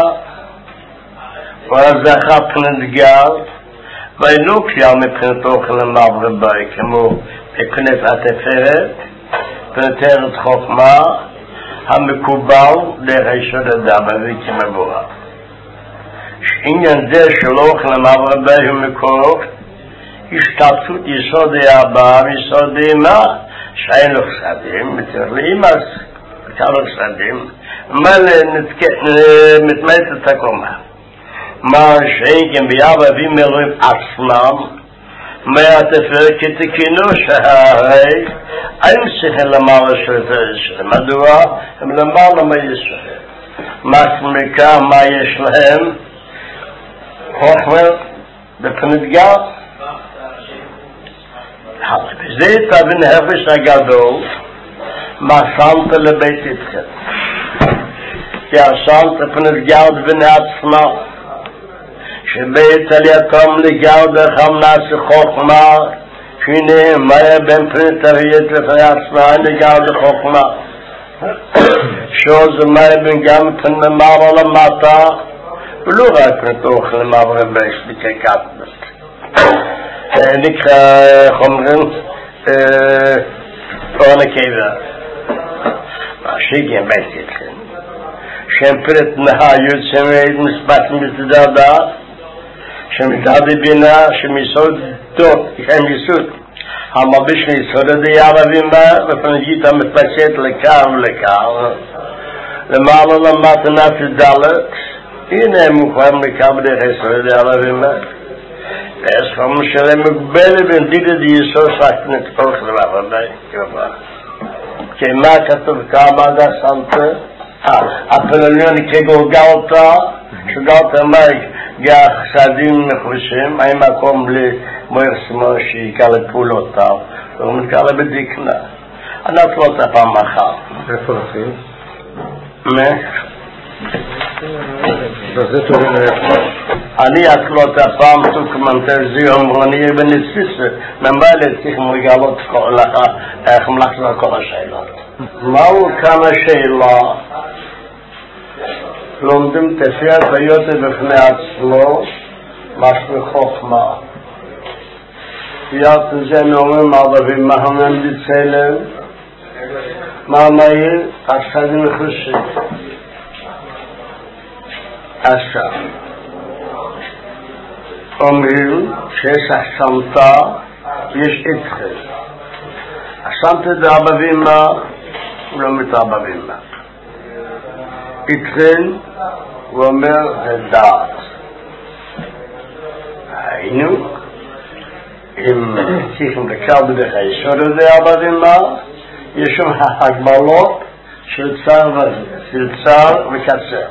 והזכה מבחינת גל, ואינו כלל מבחינת אוכל למעלה ובי, כמו מבחינת התפארת, מבחינת ארץ חוכמה, המקובל דרך יסוד אדם וכמבואה. שעניין זה של אוכל למעלה ובי הוא מקור, השתתפות יסוד אבא ויסוד אמא, שאין לו חסדים, מתר לאמא כמה שנים, מתמדת הקומה. מה שאינכם ביאב אבים מלואים עצמם, מהתפר כתקינו שהרי אין שכן למעלה של ישראל. מדוע? הם למעלה מישראל. מסמיקה מה יש להם? חוכמה בפנדגר. וזה תבין ההפש הגדול מה שמת לבית יתכם. כי השמת פנדגר בני עצמה שבית עלייתם לגר דרכם נעשה חוכמה שהנה מה בין פנדגרית לפני עצמה לגר לחוכמה שוז מה בין גם פנדמר למטה ולא רק פנדוך למעבר בהשתיקי קטנת נקרא חומרים אורנה קיבה שיגים בית יתכם שהם פרט נהיות שמעיד מספק מתדדה שמתעדי בינה שמיסוד טוב שהם יסוד המביש ליסוד עדי ערבים בה ופנגית המתפשט לקר ולקר למעלה למטה נפש דלת הנה הם מוכרים לקר בדרך יסוד עדי ערבים בה והסכום שלהם מוגבל בנדיד יסוד שכנת פרח לבעבדי כי מה כתוב כמה דה סנטה הפלוליון כגולגלתה שגלתה מייק גח סעדים מחושים אין מקום למויר סמו שיקה לפעולותה והוא מתקלה בדיקנה אנחנו לא תפעם מחר איפה לכם? מה? וזה טובים איפה? אני אקלוט הפעם תוקמנטר זיום רוני בנסיסה ממילא צריכים לגלות איך מלחזור כל השאלות מהו כמה שאלה לומדים תפיית היותר בפני עצמו משהו חוכמה תפיית זה נאמרים ערבים מהמם בצלם מה מהיר חסדים מחושים עכשיו אומרים שיש השמתה יש איתכם השמתה זה ערבים מה לא מתערבבים מה איתכן הוא אומר זה דעת היינו אם צריכים לקל בדרך היסוד הזה ערבים מה יש שם הגבלות של צר וקצר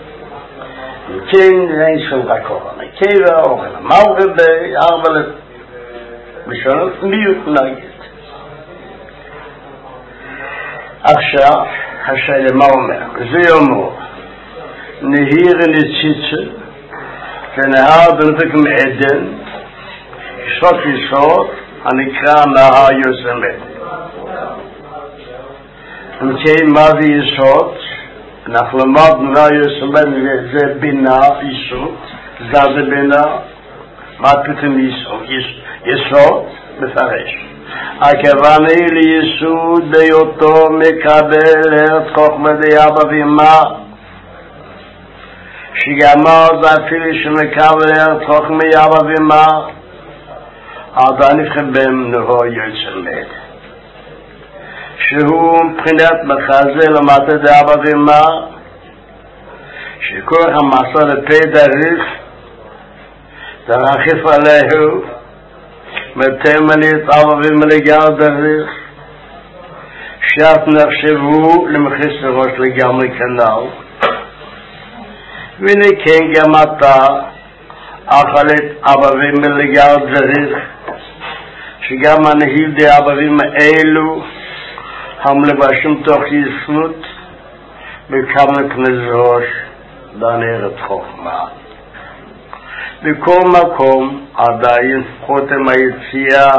כן אין שום הכל נקבה אוכל מלרבי ארבע לשונות מיעוט נגיד עכשיו השאלה מה אומר? זה אומר נהיר נציצה כנהר בנתק מעדן יסוד יסוד הנקרא נהר יוסמת וכן מה זה יסוד? אנחנו למד נהר יוסמת זה בינה יסוד זה בינה מה פתאום יסוד? יסוד מפרש הכוונה היא ליסוד בהיותו מקבל את חוכמה דיאבא ואמא שגמר זה אפילו שמקבל את חוכמה דיאבא ואמא עדיין נבחן במנוהו יוצמד שהוא מבחינת מחזה למטה דיאבא ואמא שכל המסע לפה דריך דרכיף עליהו מתמלית ערבים לגר דריך שאף נחשבו למחס ראש לגמרי כנל והנה כן גם אתה אכלת ערבים לגר דריך שגם הנהיל די ערבים האלו הם לבשים תוך יסות בכמה כנז ראש דנרת חוכמה בכל מקום עדיין חותם היציאה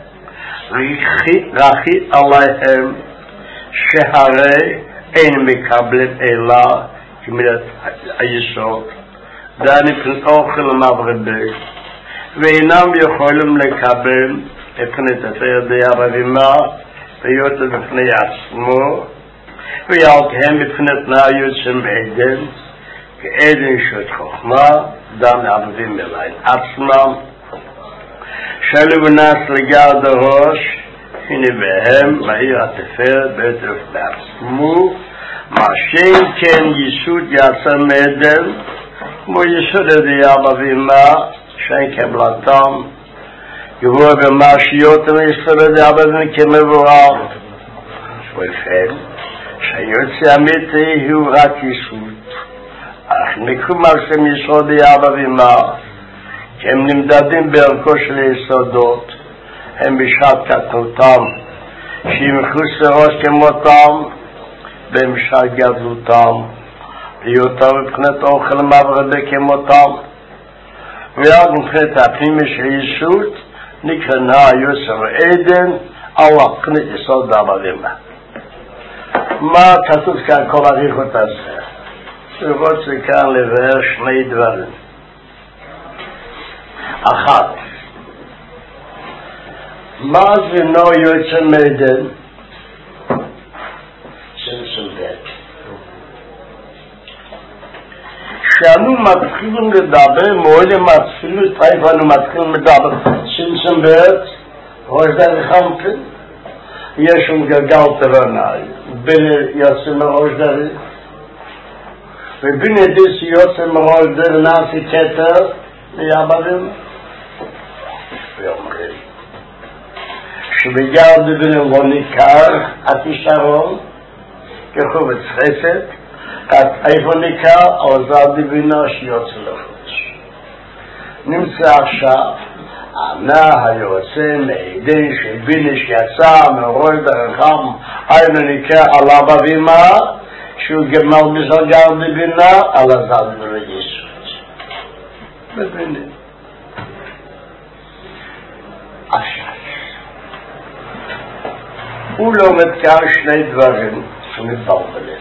רכית עליהם שהרי אין מקבלת אלא כמידת היסוד דני פן אוכל מברבי ואינם יכולים לקבל את פנת הפרדי הרבימה ויותר בפני עצמו ויעלתהם בפנת נאיות שם עדן כעדן שות חוכמה דם ערבים אליי עצמם שלו ונס לגר דרוש הנה בהם מהיר התפארת בעת בעצמו מה שאין כן יסוד יצא מעדן, כמו יסוד ידי אבא ואמא, שאין כמלתם, גבוה במעשיות ויסוד ידי אבא ואמא כמבורר. וכן, שהיוצא אמיתי הוא רק יסוד, אך מקום על שם יסוד ידי אבא ואמא, כי הם נמדדים בערכו של היסודות, הם בשעת קטנותם, שהם מחוץ לראש כמותם, במשעת גדלותם, היותם מבחינת אוכל מברדה כמותם, ועד מבחינת הפנימי של יסוד, נקרנה יוסר עדן, על מבחינת יסוד אבא ואמא. מה כתוב כאן כל הריחות הזה? אני רוצה כאן לבאר שני דברים. אחת, מה זה לא יוצא מעדן? צמצום ב'. כשאנו מתחילים לדבר, מועדים מתחילים, איפה אנו מתחילים לדבר? צמצום ב', ראש דרך חמפן, יש גלגל תרנאי, בין יוצא מראש דרך, ובין ידיס יוצא מראש דרך נעשי כתר, ליאבדים, ואומרים, שבגלל דבינים לא ניכר, התישרון, כחובץ חסד, איפה ניכר, אבל זה הדבינה שיוצא לחוץ. נמצא עכשיו, ענה היוצא מעדן שביני שיצא מראש דרכם, היינו ניכר על אבא ואמא, שהוא גמל מסגר דבינה, על הזד ולגיסות. מבינים. עכשיו. הוא לומד כאן שני דברים שמתבלבלים.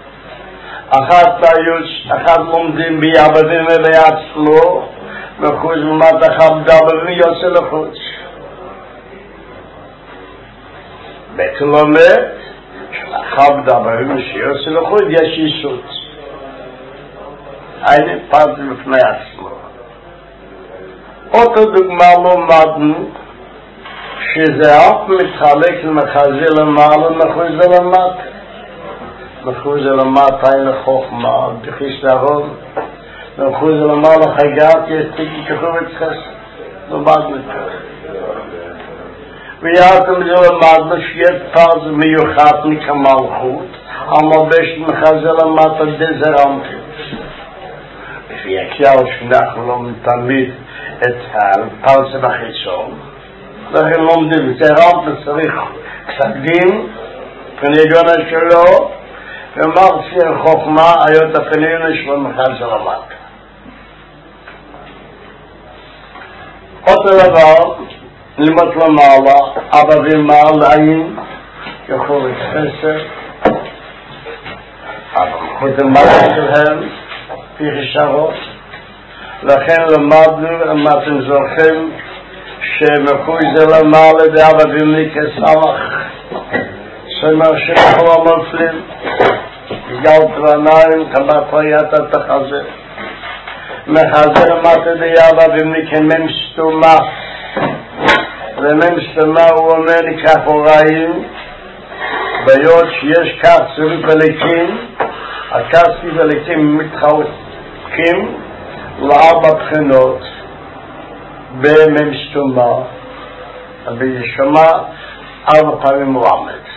אחד לומדים ביעבדים וביעצלו, וחוץ ממד החבדה ויוצא לחוץ. בית לומד, שהחבדה ויוצא לחוץ יש יסוד. אין פרט בפני עצמו. אותו דוגמה לומדנו, שזה אף מתחלק למחזה למעלה ומחוזה למטה. מחוזה למטה אין לחוכמה, בחיסרון, מחוזה למעלה חגת, יש תיקי כחובץ חסד. למדנו ככה. ויחד מזה למדנו שיש פרץ מיוחד מכמלכות, המלבש מחזה למטה דזרנטים. לפי הכלל שאנחנו לא תמיד את הפרץ בחיצון, לכן לומדים, זה רב וצריך קצת דין, פניגונה שלו, ומרצי חוכמה, היות הפניגונה שלו מחל של המטה. אותו דבר, נלמד למעלה, אבא ואמא לעין, יכול להתחסר, אבל מחוץ למטה שלהם, פי חשרות, לכן למדנו, אמרתם זוכם, שמחויזה למעלה באבא ואמא כסמך, שמר שבחו המפלים, גל תרניים, כמה פריית התחזה, מחזה למטה באבא ואמא כמם סתומה, ומם סתומה הוא אומר ניקח הוראים, ביות שיש כך צירוף הליקים, הכך צירוף הליקים מתחלקים לארבע בחינות, במם סתומה, וישמע 4 פעמים רמז.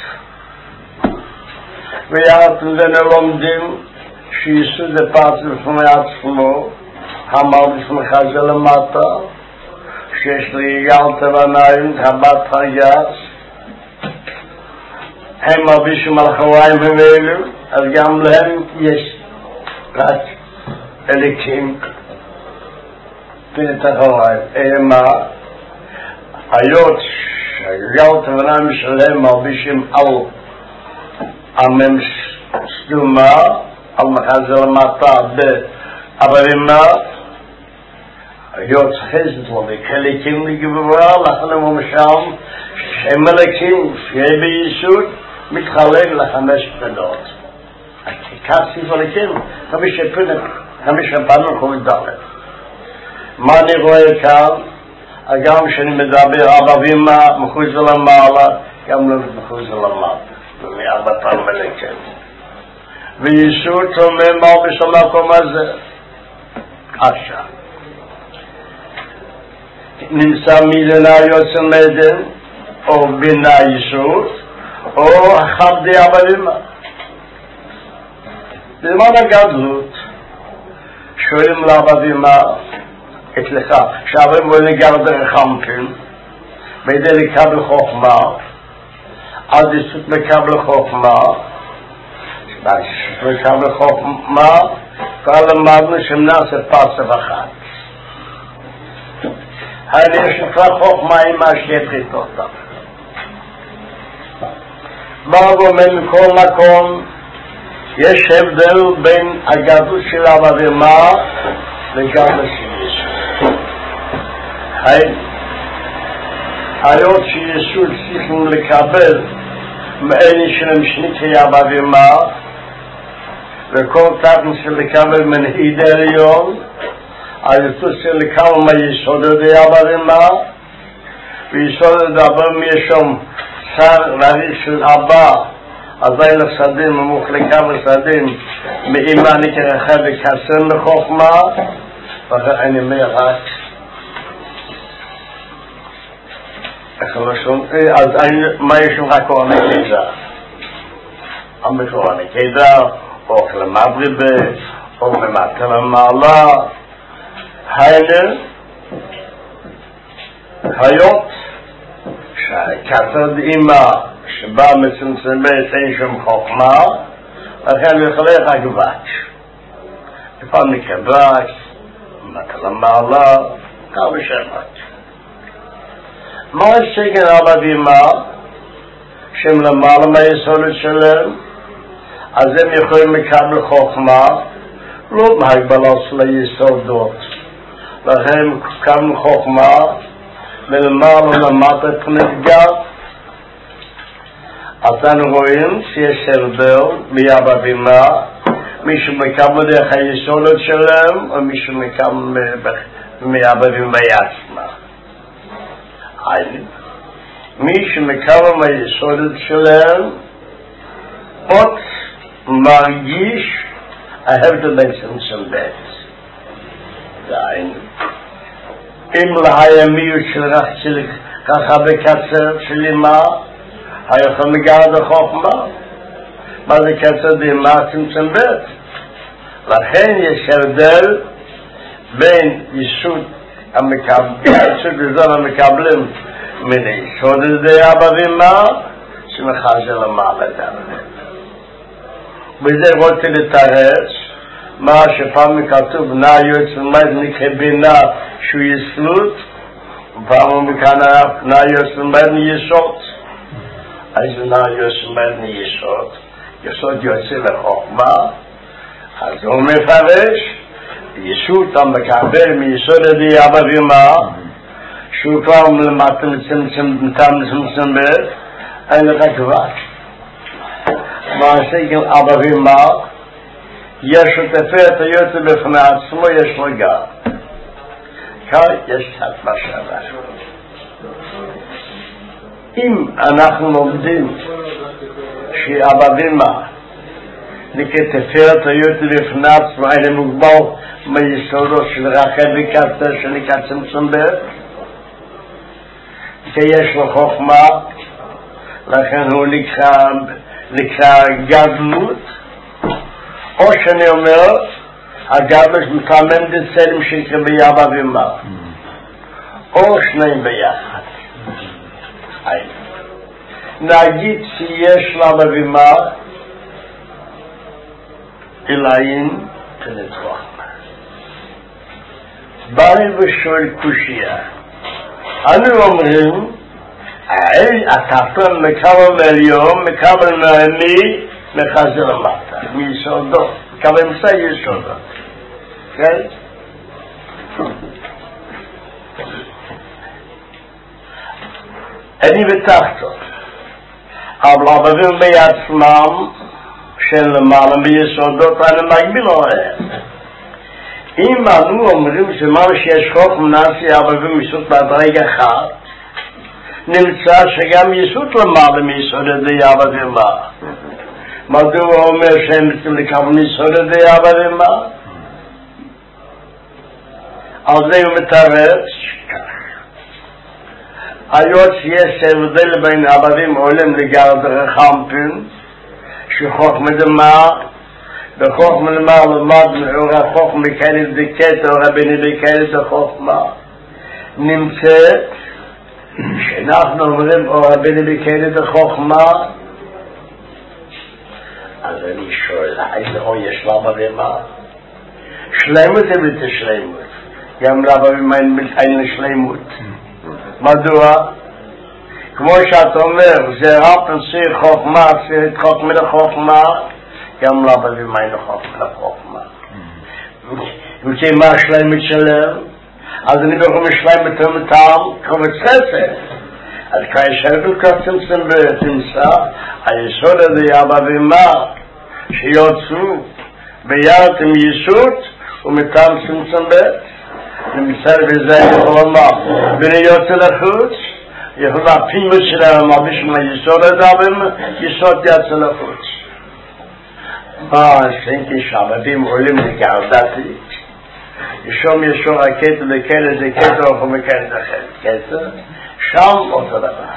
ויחד לזה לומדים שיסוד הפרץ בפני עצמו, המלבש מחזה למטה, שיש לי יגל תרניים, הבת הרגס, הם מלבישים על חוריים האלו, אז גם להם יש רק אליקים פנת החוריים. מה? היות שהיגל תרניים שלהם מלבישים על המם סתומה, על מחזה למטה באברימה, היות חסד לו וכליקים לגברה, לכן הם משם שהם מלכים שיהיה ביסוד מתחלק ל5 פנות. כך סיף הליקים, 5 פעמים חומד ד'. מה אני רואה כאן? גם שאני מדבר אבא ואמא מחוץ למעלה, גם לא מחוץ למטה. ומ4 פעמים מלכים. וישות ומאמר בשם המקום הזה. עכשיו נמצא מידנה יוצא מדן או בינה ישות או חבדי אבלימה. בזמן הגדלות שואלים לאבלימה אצלך שעברים בו נגר דרך חמפים בידי לקבל חוכמה עד יסות מקבל חוכמה מקבל חוכמה כבר למדנו שמנעשה פסף אחת אני שפרה חוכמה עם מה שיפחית אותה ברור מכל מקום יש הבדל בין הגדלות של אבלימה לגמרי של יסוד היות שיסוד צריכים לקבל מאלה שנמשניקי אבלימה וכל תחם של לקבל מנהיד עליון היסוד של לקבל מהיסוד די אבלימה ויסוד לדבר מישום שר להריך של אבא עזי לסדים ומוחלקה וסדים מאימה נקרחה וקסם בחוכמה ואני אומר רק אז מה יש לך כהני קידה? כהני קידה או למבריבה או למטה למעלה היינו היות שהקצד אימא שבא מצמצמת אין שום חוכמה לכן יכולה רק בקש לפעמים נקרא בקש למטה למעלה כמה בשמת מה שכן אבלימה שהם למעלה מהיסודות שלהם אז הם יכולים לקבל חוכמה לא מהגבלה של היסודות לכן קבלו חוכמה ולמעלה למטה פנגע אז אנו רואים שיש הבדל מאבלימה מישהו מקבל דרך היסודות שלהם או מישהו מקבל מאבלימה עצמה מי שמקבל מהיסודות שלהם עוד מרגיש ההבדל בין צמצום בית אם להימיות של רחצל ככה בקצר של אימה היכול מגרד החוכמה מה זה קצר דימה צמצום בית לכן יש הבדל בין יסוד יסוד המקבלים מן היסוד די אבלימה שמחזר למעלה דרך בזה רוצה לתרץ מה שפעם כתוב נע יוצא מד נקבינה שהוא יסלות ופעם מכאן נע יוצא מד יסוד אז נע יוצא מד יסוד יסוד יוצא לחוכמה אז הוא מפרש יסוד המקבל מיסוד די אבלימה שהוא כבר מלמטה מצמצם בית אין לך כבר מה שכן אבלימה יש שותפת היוצא בפני עצמו יש לו גם כאן יש קצת משאבה אם אנחנו לומדים שאבלימה לכתפת היוצא בפני עצמו אין מוגבל מיסודו של רחל וקצר שנקרא צמצום בית כי יש לו חוכמה לכן הוא נקרא גדלות או שאני אומר הגדלות מפעמים דצלם שנקרא באבלימה או שניים ביחד נגיד שיש לאבלימה אלוהים תלת חוכמה באי ושואל קושיה אנו אומרים התחתון מקבל מהיום מקבל מהמי מחזר למטה מיסודו מקבל מסע יסודו כן? אני בתחתון אבל אבלים בעצמם של למעלה מיסודות אני מגביל עליהם אם אנו אומרים שמה שיש חוכמה נעשה אבלים מיסוד בדרגה אחת נמצא שגם יסוד למעלה מיסוד די אבלימה מדוע אומר שהם צריכים לקבל יסוד די אברימה? על זה הוא מתרץ היות שיש הבדל בין אברים עולים לגרד רחמפין שחוכמה דמה בחוכמה דמה למד מאור החוכמה כאלה דקת או רביני דקת החוכמה נמצאת שאנחנו אומרים או רביני דקת החוכמה אז אני שואל איזה או יש לאברימה שלמות זה בלתי שלמות גם לאברימה אין לשלמות מדוע? כמו שאת אומר, זה רק נשיא חוכמה, זה חוכמה לחוכמה, גם לא בבים אין חוכמה לחוכמה. וכי מה השלמת שלם? אז אני ברום השלמת ומתם, קובץ חסד. אז כאשר בלקצמצם ותמצא, היסוד הזה הבבימה שיוצאו ביד עם יסוד ומתם צמצם בית. נמצא בזה יכול לומר ולהיות לחוץ יכול להפיל שלהם מרביש מהיסוד הדברים יסוד יצא לחוץ מה שעינתי שהעבדים עולים לגרדתי ישום ישור הקטע לקטע זה קטע או מקטע קטע שם אותו דבר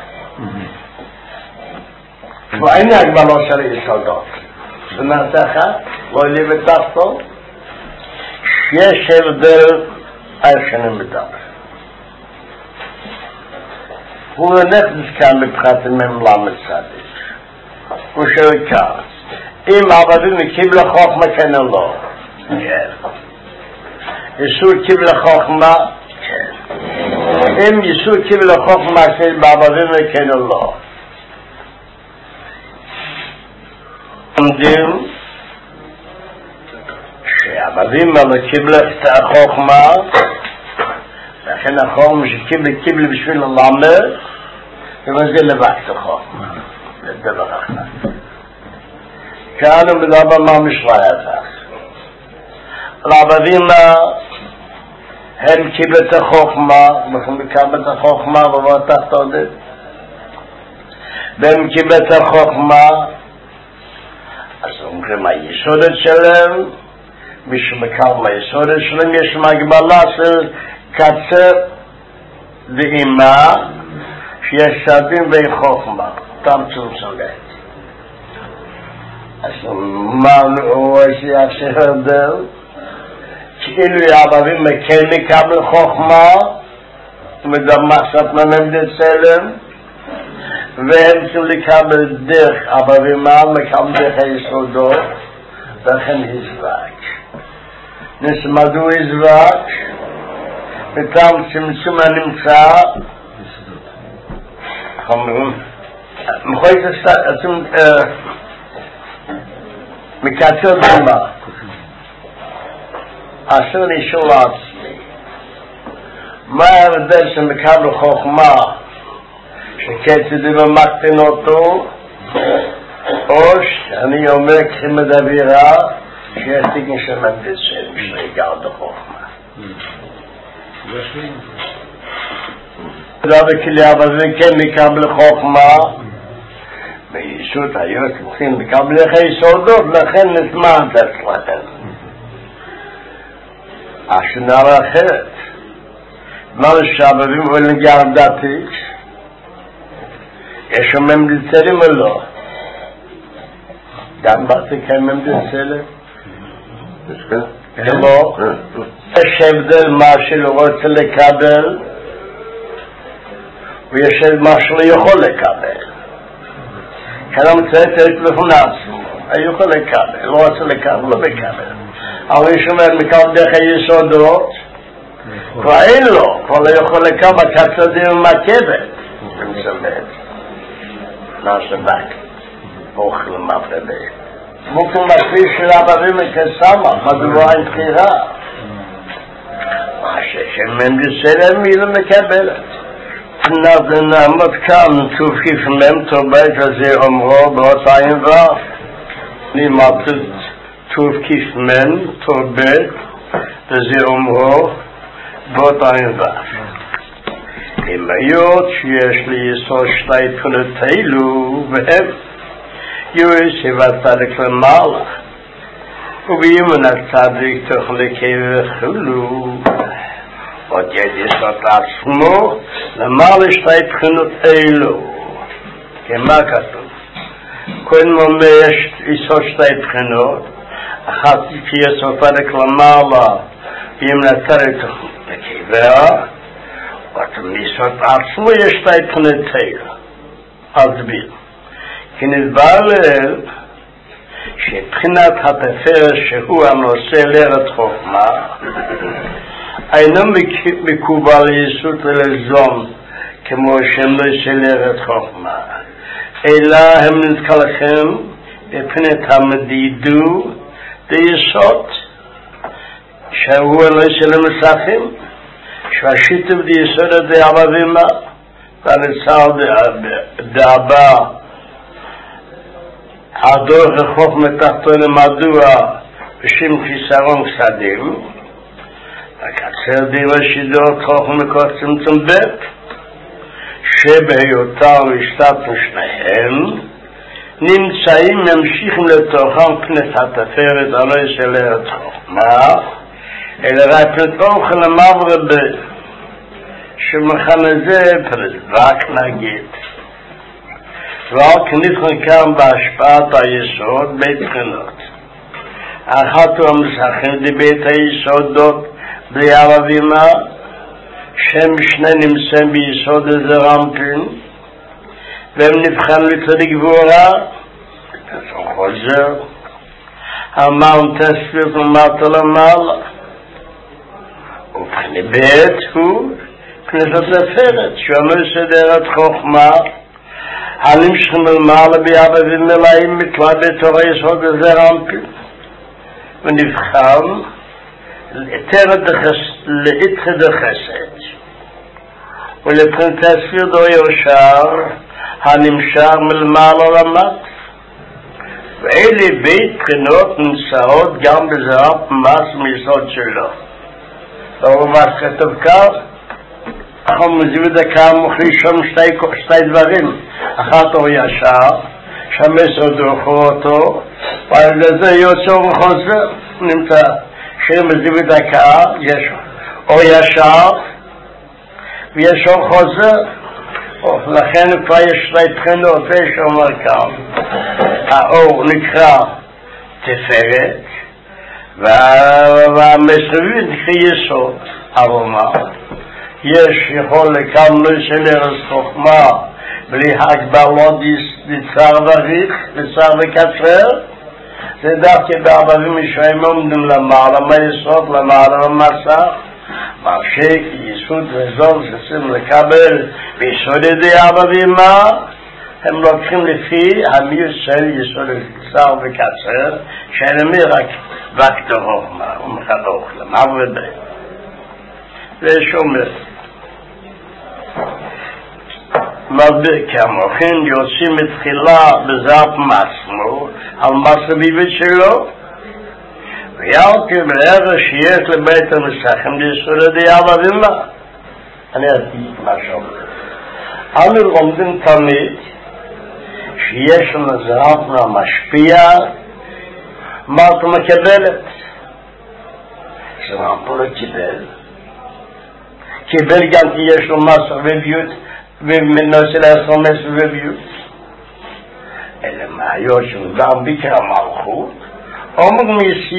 ואין הגבלות של יסודות זאת אומרת אחת לא יהיה בתחתו שיש הבדל שנים מדבר הוא נכנס כאן מבחינת ממלא מצדיק הוא שואל כך אם עבדים קיבל חוכמה כן או לא יסוד קיבל חוכמה כן אם יסוד קיבל חוכמה בעבדים כן או לא עומדים שהעבדים האלה קיבל את החוכמה לכן החוכמה שקיבל בשביל ללמד וזה לבק את החוכמה זה דבר אחר כאן הוא מדבר מה משלה ידע העבדים הם קיבל את החוכמה והם קיבל את החוכמה ובוא תחתודת והם קיבל את החוכמה אז אומרים היסודת שלהם מי שמקל מהיסודת שלהם יש מגבלה של קצר ואימה שיש סדים בין חוכמה תם צמצמת אז מה הוא שיחדל כאילו יעברים מכן מקבל חוכמה מדמסת מנמדת צלם והם צריכים לקבל דרך אברימה מקבל דרך היסודות וכן הזבק נשמדו הזבק ותם צמצום הנמצא מחוי עצום מקצר דמה אשר נשאול לעצמי מה ההבדל שמקבל חוכמה שקצדי במקטין אותו או שאני אומר כחימד אווירה שיש תיקן שמנדס שגר בחוכמה וכלי אבל זה כן מקבל חוכמה בישות היות צריכים לקבל יסודות לכן נתמנת אצלכם השנרה אחרת מה לשעבבים ולגרדתית יש ממדצלים או לא גם בתיקי ממדצלים לא יש הבדל מה שלא רוצה לקבל ויש מה שלא יכול לקבל כאן המצאת לפני עצמו יכול לקבל לא רוצה לקבל לא מקבל אבל יש אומר מקבל דרך היסודות כבר אין לו כבר לא יכול לקבל כצדים ומקבל ומצלת נעשה בק אוכל מפרדה מוקם מספיק של אבבים וכסמה מדוע אין בחירה מה שמנדסלם היא לא מקבלת נעמוד כאן תופקיף מם תורבית וזה אומרו בעוד עין ואף נעמד תופקיף מם תורבית וזה אומרו בעוד עין ואף אם היות שיש לי יסוד שתי פנותיילו והם יוסף הצדיק למעלה, ובימין הצדיק תאכל כבחילו, עוד יסוד עצמו, למעלה שתי בחינות אלו. כמה כתוב? קודם יש יסוד שתי בחינות, אחת כיסוד הצדיק למעלה, בימין הצדיק תאכל כבחילו, ומיסוד עצמו יש שתי בחינות אלו. אסביר. כי נתברר שבחינת התפארת שהוא הנושא לארץ חוכמה אינו מקובל ליסוד ולזון כמו שנושא לארץ חוכמה, אלא הם נתקלחים בבחינת המדידו ליסוד שהוא הנושא למסכים שהשיתוף ליסוד דאבבימה והנצר דאבא הדור רחוק מתחתו למדוע בשם חיסרון כסדים הקצר דירה שידור חוך מקור צמצום בית שבהיותם והשתתנו שניהם נמצאים ממשיכים לתוכם פנת התפארת הלא של ארץ חוכמה אלא רק פנת אוכל למעבר בי שמכנה זה פרדבק נגיד ועל כנתכן כאן בהשפעת היסוד בית בחינות אחת הוא המסכים לבית היסודות בלי ערבימה שם שני נמצאים ביסוד איזה רמפין והם נבחן לצד גבורה פתאום חוזר אמרם תסביר ומטה למעלה ובכני בית הוא כנסת לפרת שהנושא דרך חוכמה הנמשכים למעלה ביאבבים מלאים מתלה בתור היסוד איזה רמפין ונבחן לאתחד החסד ולבחן תסביר דו יושר הנמשך מלמעלה למט ואלה בית בחינות נמצאות גם בזרap מס מיסוד שלו לא מה שכתוב כך אנחנו מזיב דקה מוכלי שם שתי דברים אחת הוא ישר שמסוד רוחו אותו ועל זה יוצא וחוזר נמצא שמזיב דקה יש או ישר ויש או חוזר לכן כבר יש שתי בחינות יש אומר כאן האור נקרא תפארת והמסביב נקרא יסוד ארומה יש יכול לכאן של ארץ חוכמה בלי הגבלות לצער וריך לצער וקצר זה דווקא בערבים ישרים עומדים למעלה מהיסוד למעלה המסך מרשק יסוד וזול שצריכים לקבל ביסוד ידי ערבים הם לוקחים לפי המיוס של יסוד לצער וקצר שאינמי רק חוכמה ומחדוך למעלה ובי ושומר מסביר כמוכן יוצאים מתחילה בזרap מעצמו על מסביבת שלו ויאלתי בערך שיש לבית המסכים ליסוד ערבימה אני אגיד משהו אנו לומדים תמיד שיש לנו זרap משפיע מה אתה מקבלת זרap לא קיבל גם כי יש לו מסך וביות ומנסה לעשות מסך וביות אלא מה יושם גם ביקר המלכות אומרים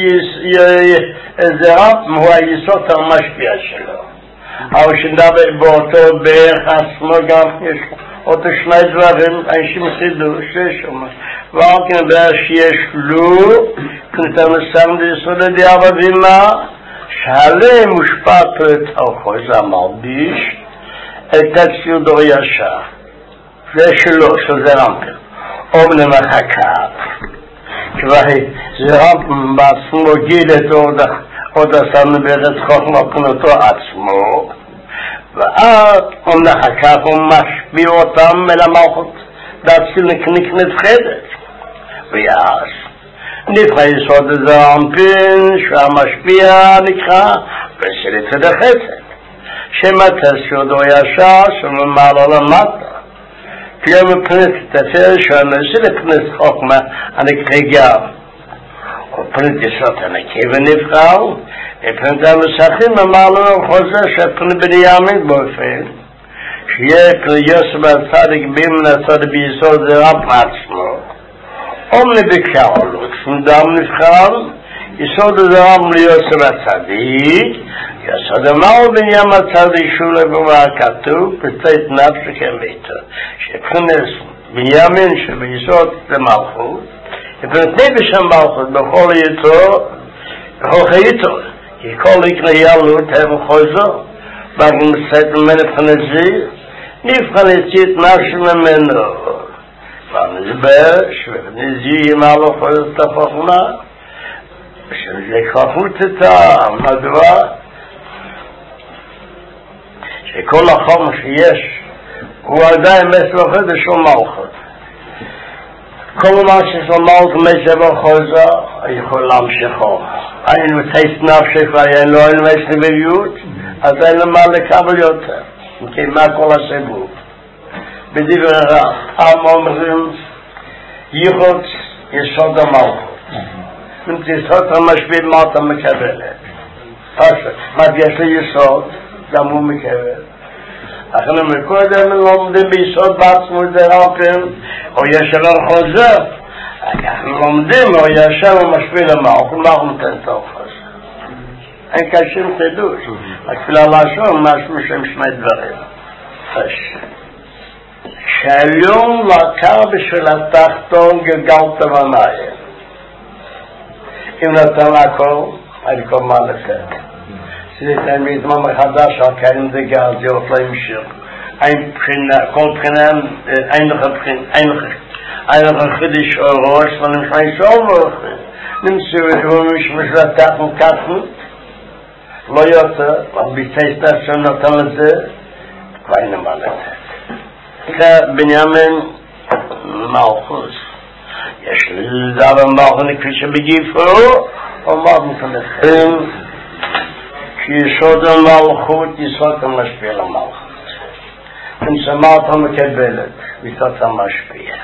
זרap הוא היסוד המשפיע שלו אבל שנדבר באותו בערך עצמו גם יש אותו שני דברים אנשים חידו ששם ועל כן בערך שיש לו כנתן מסם ליסוד ערבימה שעליהם מושפע פרט האחוז המרביש את הציודו ישר זה שלו שזה רמפל אומנם החכה כבר זה רמפל בעצמו גיל את עוד עשנו בארץ חוכמה פנותו עצמו ואז אומנם החכה הוא משפיע אותם אל המלכות בעצם נבחדת ויאז נבחר יסוד איזה רמפין שהמשפיע נקרא ושלצד החסד שמתס יודו ישר שממעלה למטה Piame Prince, Tafel Shana, Silipnis Hokma, and a Kregal. Or Prince Shot and a Kevin Frau, a Prince Alusachim, a Malo, Jose, Shapin Bediamin, boyfriend. She Yosef Sadik Bimna Sadabi so the Rapatsmo. Only the cow, from Damni Frau, he saw the Ramli Yosef Sadik. Yes, so the Malvin Yamatadi Shule Bavakatu, the state in Africa later. She finished Binyamin, she besought the Malchut. If it maybe some Malchut, the Holy Yito, he called it Yalut, have a Hozo, but in the settlement of Hanesi, Nifhanesi, National Meno. Van the Bear, Shvenizi, Malo for the Tafahuna, Shvenizi, Madua. שכל החום שיש הוא עדיין מסלוחת ושום מלכות כל מה שיש למלכות מסלח חוזה יכול להמשיכו היינו תייס נפשך והיינו לא היינו מסלביות אז אין למה לקבל יותר כי מה כל הסיבוב בדברי רב אומרים ייחוד יסוד המלכות אם תסוד המשפיע מה אתה מקבלת פשוט מה יש לי יסוד גם הוא מקבל. אנחנו מקודם לומדים ביסוד בעצמו דרפים, או ישר חוזר. אנחנו לומדים, או ישר ומשפיע למעוק, מה הוא נותן טוב חוזר. אין קשים חידוש. התפילה לשון, משהו שם שני דברים. שהעליון לקר בשביל התחתון גלגלת ומיים. אם נתן הכל, אני כל מה לפת. זה מזמן מחדש על קיים דגל, זה עוד לא ימשיך. אין בחינה, כל בחינה, אין לך חידש או ראש, ונכנס שום ואוכן. נמצאו משמעתך וככן, לא יותר, אבל ביצעית שנתן לזה, כבר אין מה לתת. בנימין מלכוס, יש לדבר מלכוס כפי שבגיפו, או מלכוס לכם, כי יסוד המלכות יסוד המשפיע למלכות. נשמת המקבלת, יסוד המשפיע.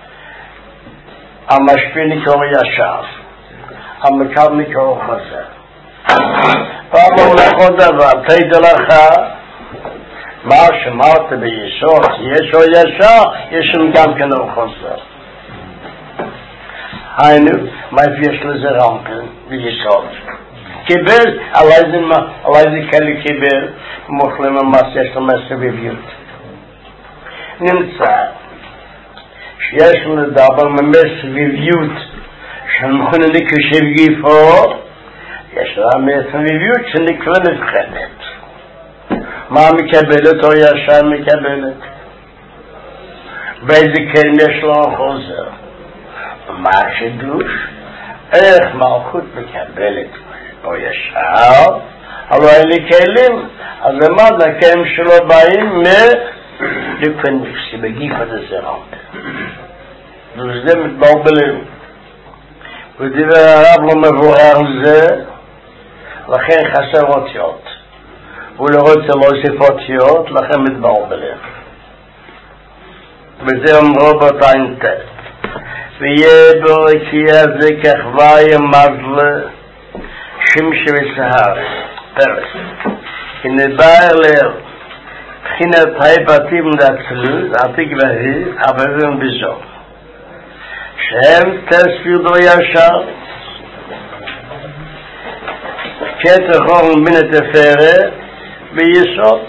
המשפיע נקרא ישר, המקבל נקרא חוזר. פעם לכל דבר, תדע לך, מה שמרת ביסוד, יש או ישר, יש גם כן חוזר. היינו, מה יש לזה רמפן ביסוד? קיבל, עלי זה כאלה קיבל, מוכלים המעשה יש לו סביביות. נמצא שיש לנו דבר מסביביות שמכונה נקרא שבגיפו, יש לנו מסביביות שנקרא נבחנת. מה מקבלת או ישר מקבלת? באיזה כן יש לו חוזר. מה החידוש? איך מלכות מקבלת? או ישר, אבל אין לי כלים, אז למד הכלים שלו באים לפניקסי, בגיף הדזרנט. וזה מתבלבלים. ודבר הרב לא מבואר זה, לכן חסר אותיות. הוא לא רוצה להוסיף אותיות, לכן מתבלבלים. וזה אמרו בתיים תת. ויהיה ברקיע זה כחווי מזלה, שמש וסהר, פרס. כנבאר לבחינת היפתים לעצלות, עתיק והיא, עברים בזו. שהם תספיר בו ישר, כתחור מן התפארת, ביסוד.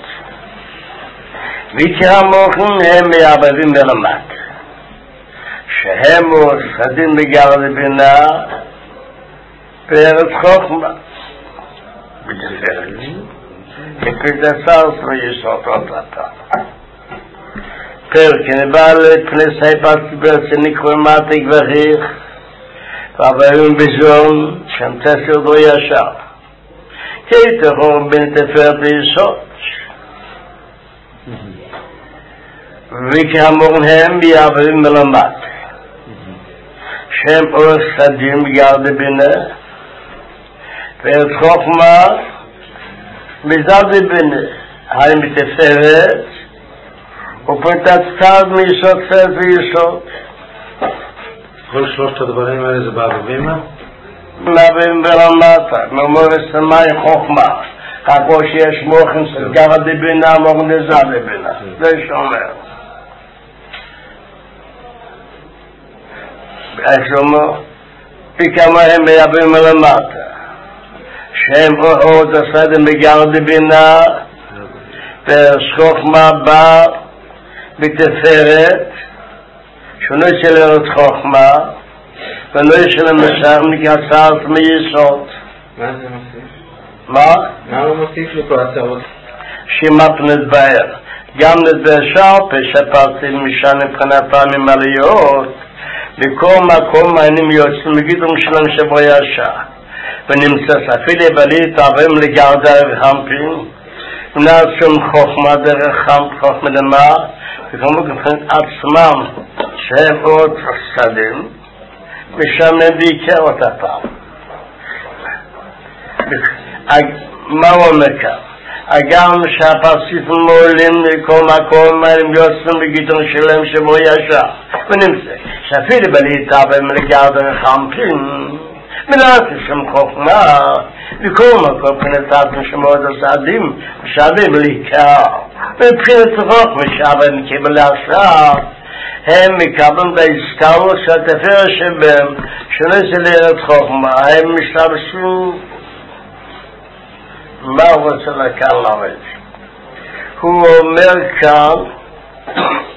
וכמוכן הם מעבדים ברמת. שהם מוסדים בגלל לבינה, פרץ חוכמה. בתפארת. כפרדסר ויסוד אותה. פרק נבעל פני סייפת ברצניקו מעתיק וחיך, ועברים בזון, שם תספיר בו ישר. כתחור בין תפארת ויסוד. וכמוכן הם מעבדים ברמת. שהם אורך סדים בגלל לבינה, פרץ חוכמה, מזד לבינה, הם בתפארת, ופתצתיו מיסוד צד ויסוד. כל שלושת הדברים האלה זה באביבימה? באביבימה ולמטה, ממורס המי חוכמה. כמו שיש מוכן סגרה דבינה, מוכן דזה דבינה. זה שאומר. איך שאומר? פי כמה הם מייבים מלמטה. שהם עוד הסדם בגר דבינה, ושחוכמה בא בתפארת, שונו של ארץ חוכמה, ונוי של המשך מקצרת מיסוד. מה זה מוסיף? מה? מה הוא מוסיף לכל הצעות? שימת נדבר. גם נדבר שרפה שפרתי משם מבחינת פעמים עליות, בכל מקום היינו יוצאים מגידום שלם שבו ישע. ונמצא ספילי בלית עברים לגר דרך חמפין, ונעצום חוכמה דרך חוכמה למה, וכמו כפן עצמם שהם עוד חסדים, ושם בעיקר אותה פעם. מה הוא אומר כאן? הגם שהפרסיפים מעולים מכל מקום, הם יוצאים בגידון שלהם שבו ישע, ונמצא ספילי בלית עברים לגר דרך חמפין, מנעתי שם חוכמה, וכל מקום פנתת משמעות הסעדים, ושעדים לעיקר. מבחינת חוכמה שעבם קיבל לעשה, הם מקבלים בהזכרות שהתפארת שבהם, שנעשה לארץ חוכמה, הם משתמשו. מה הוא רוצה לכאן לרדת? הוא אומר כאן,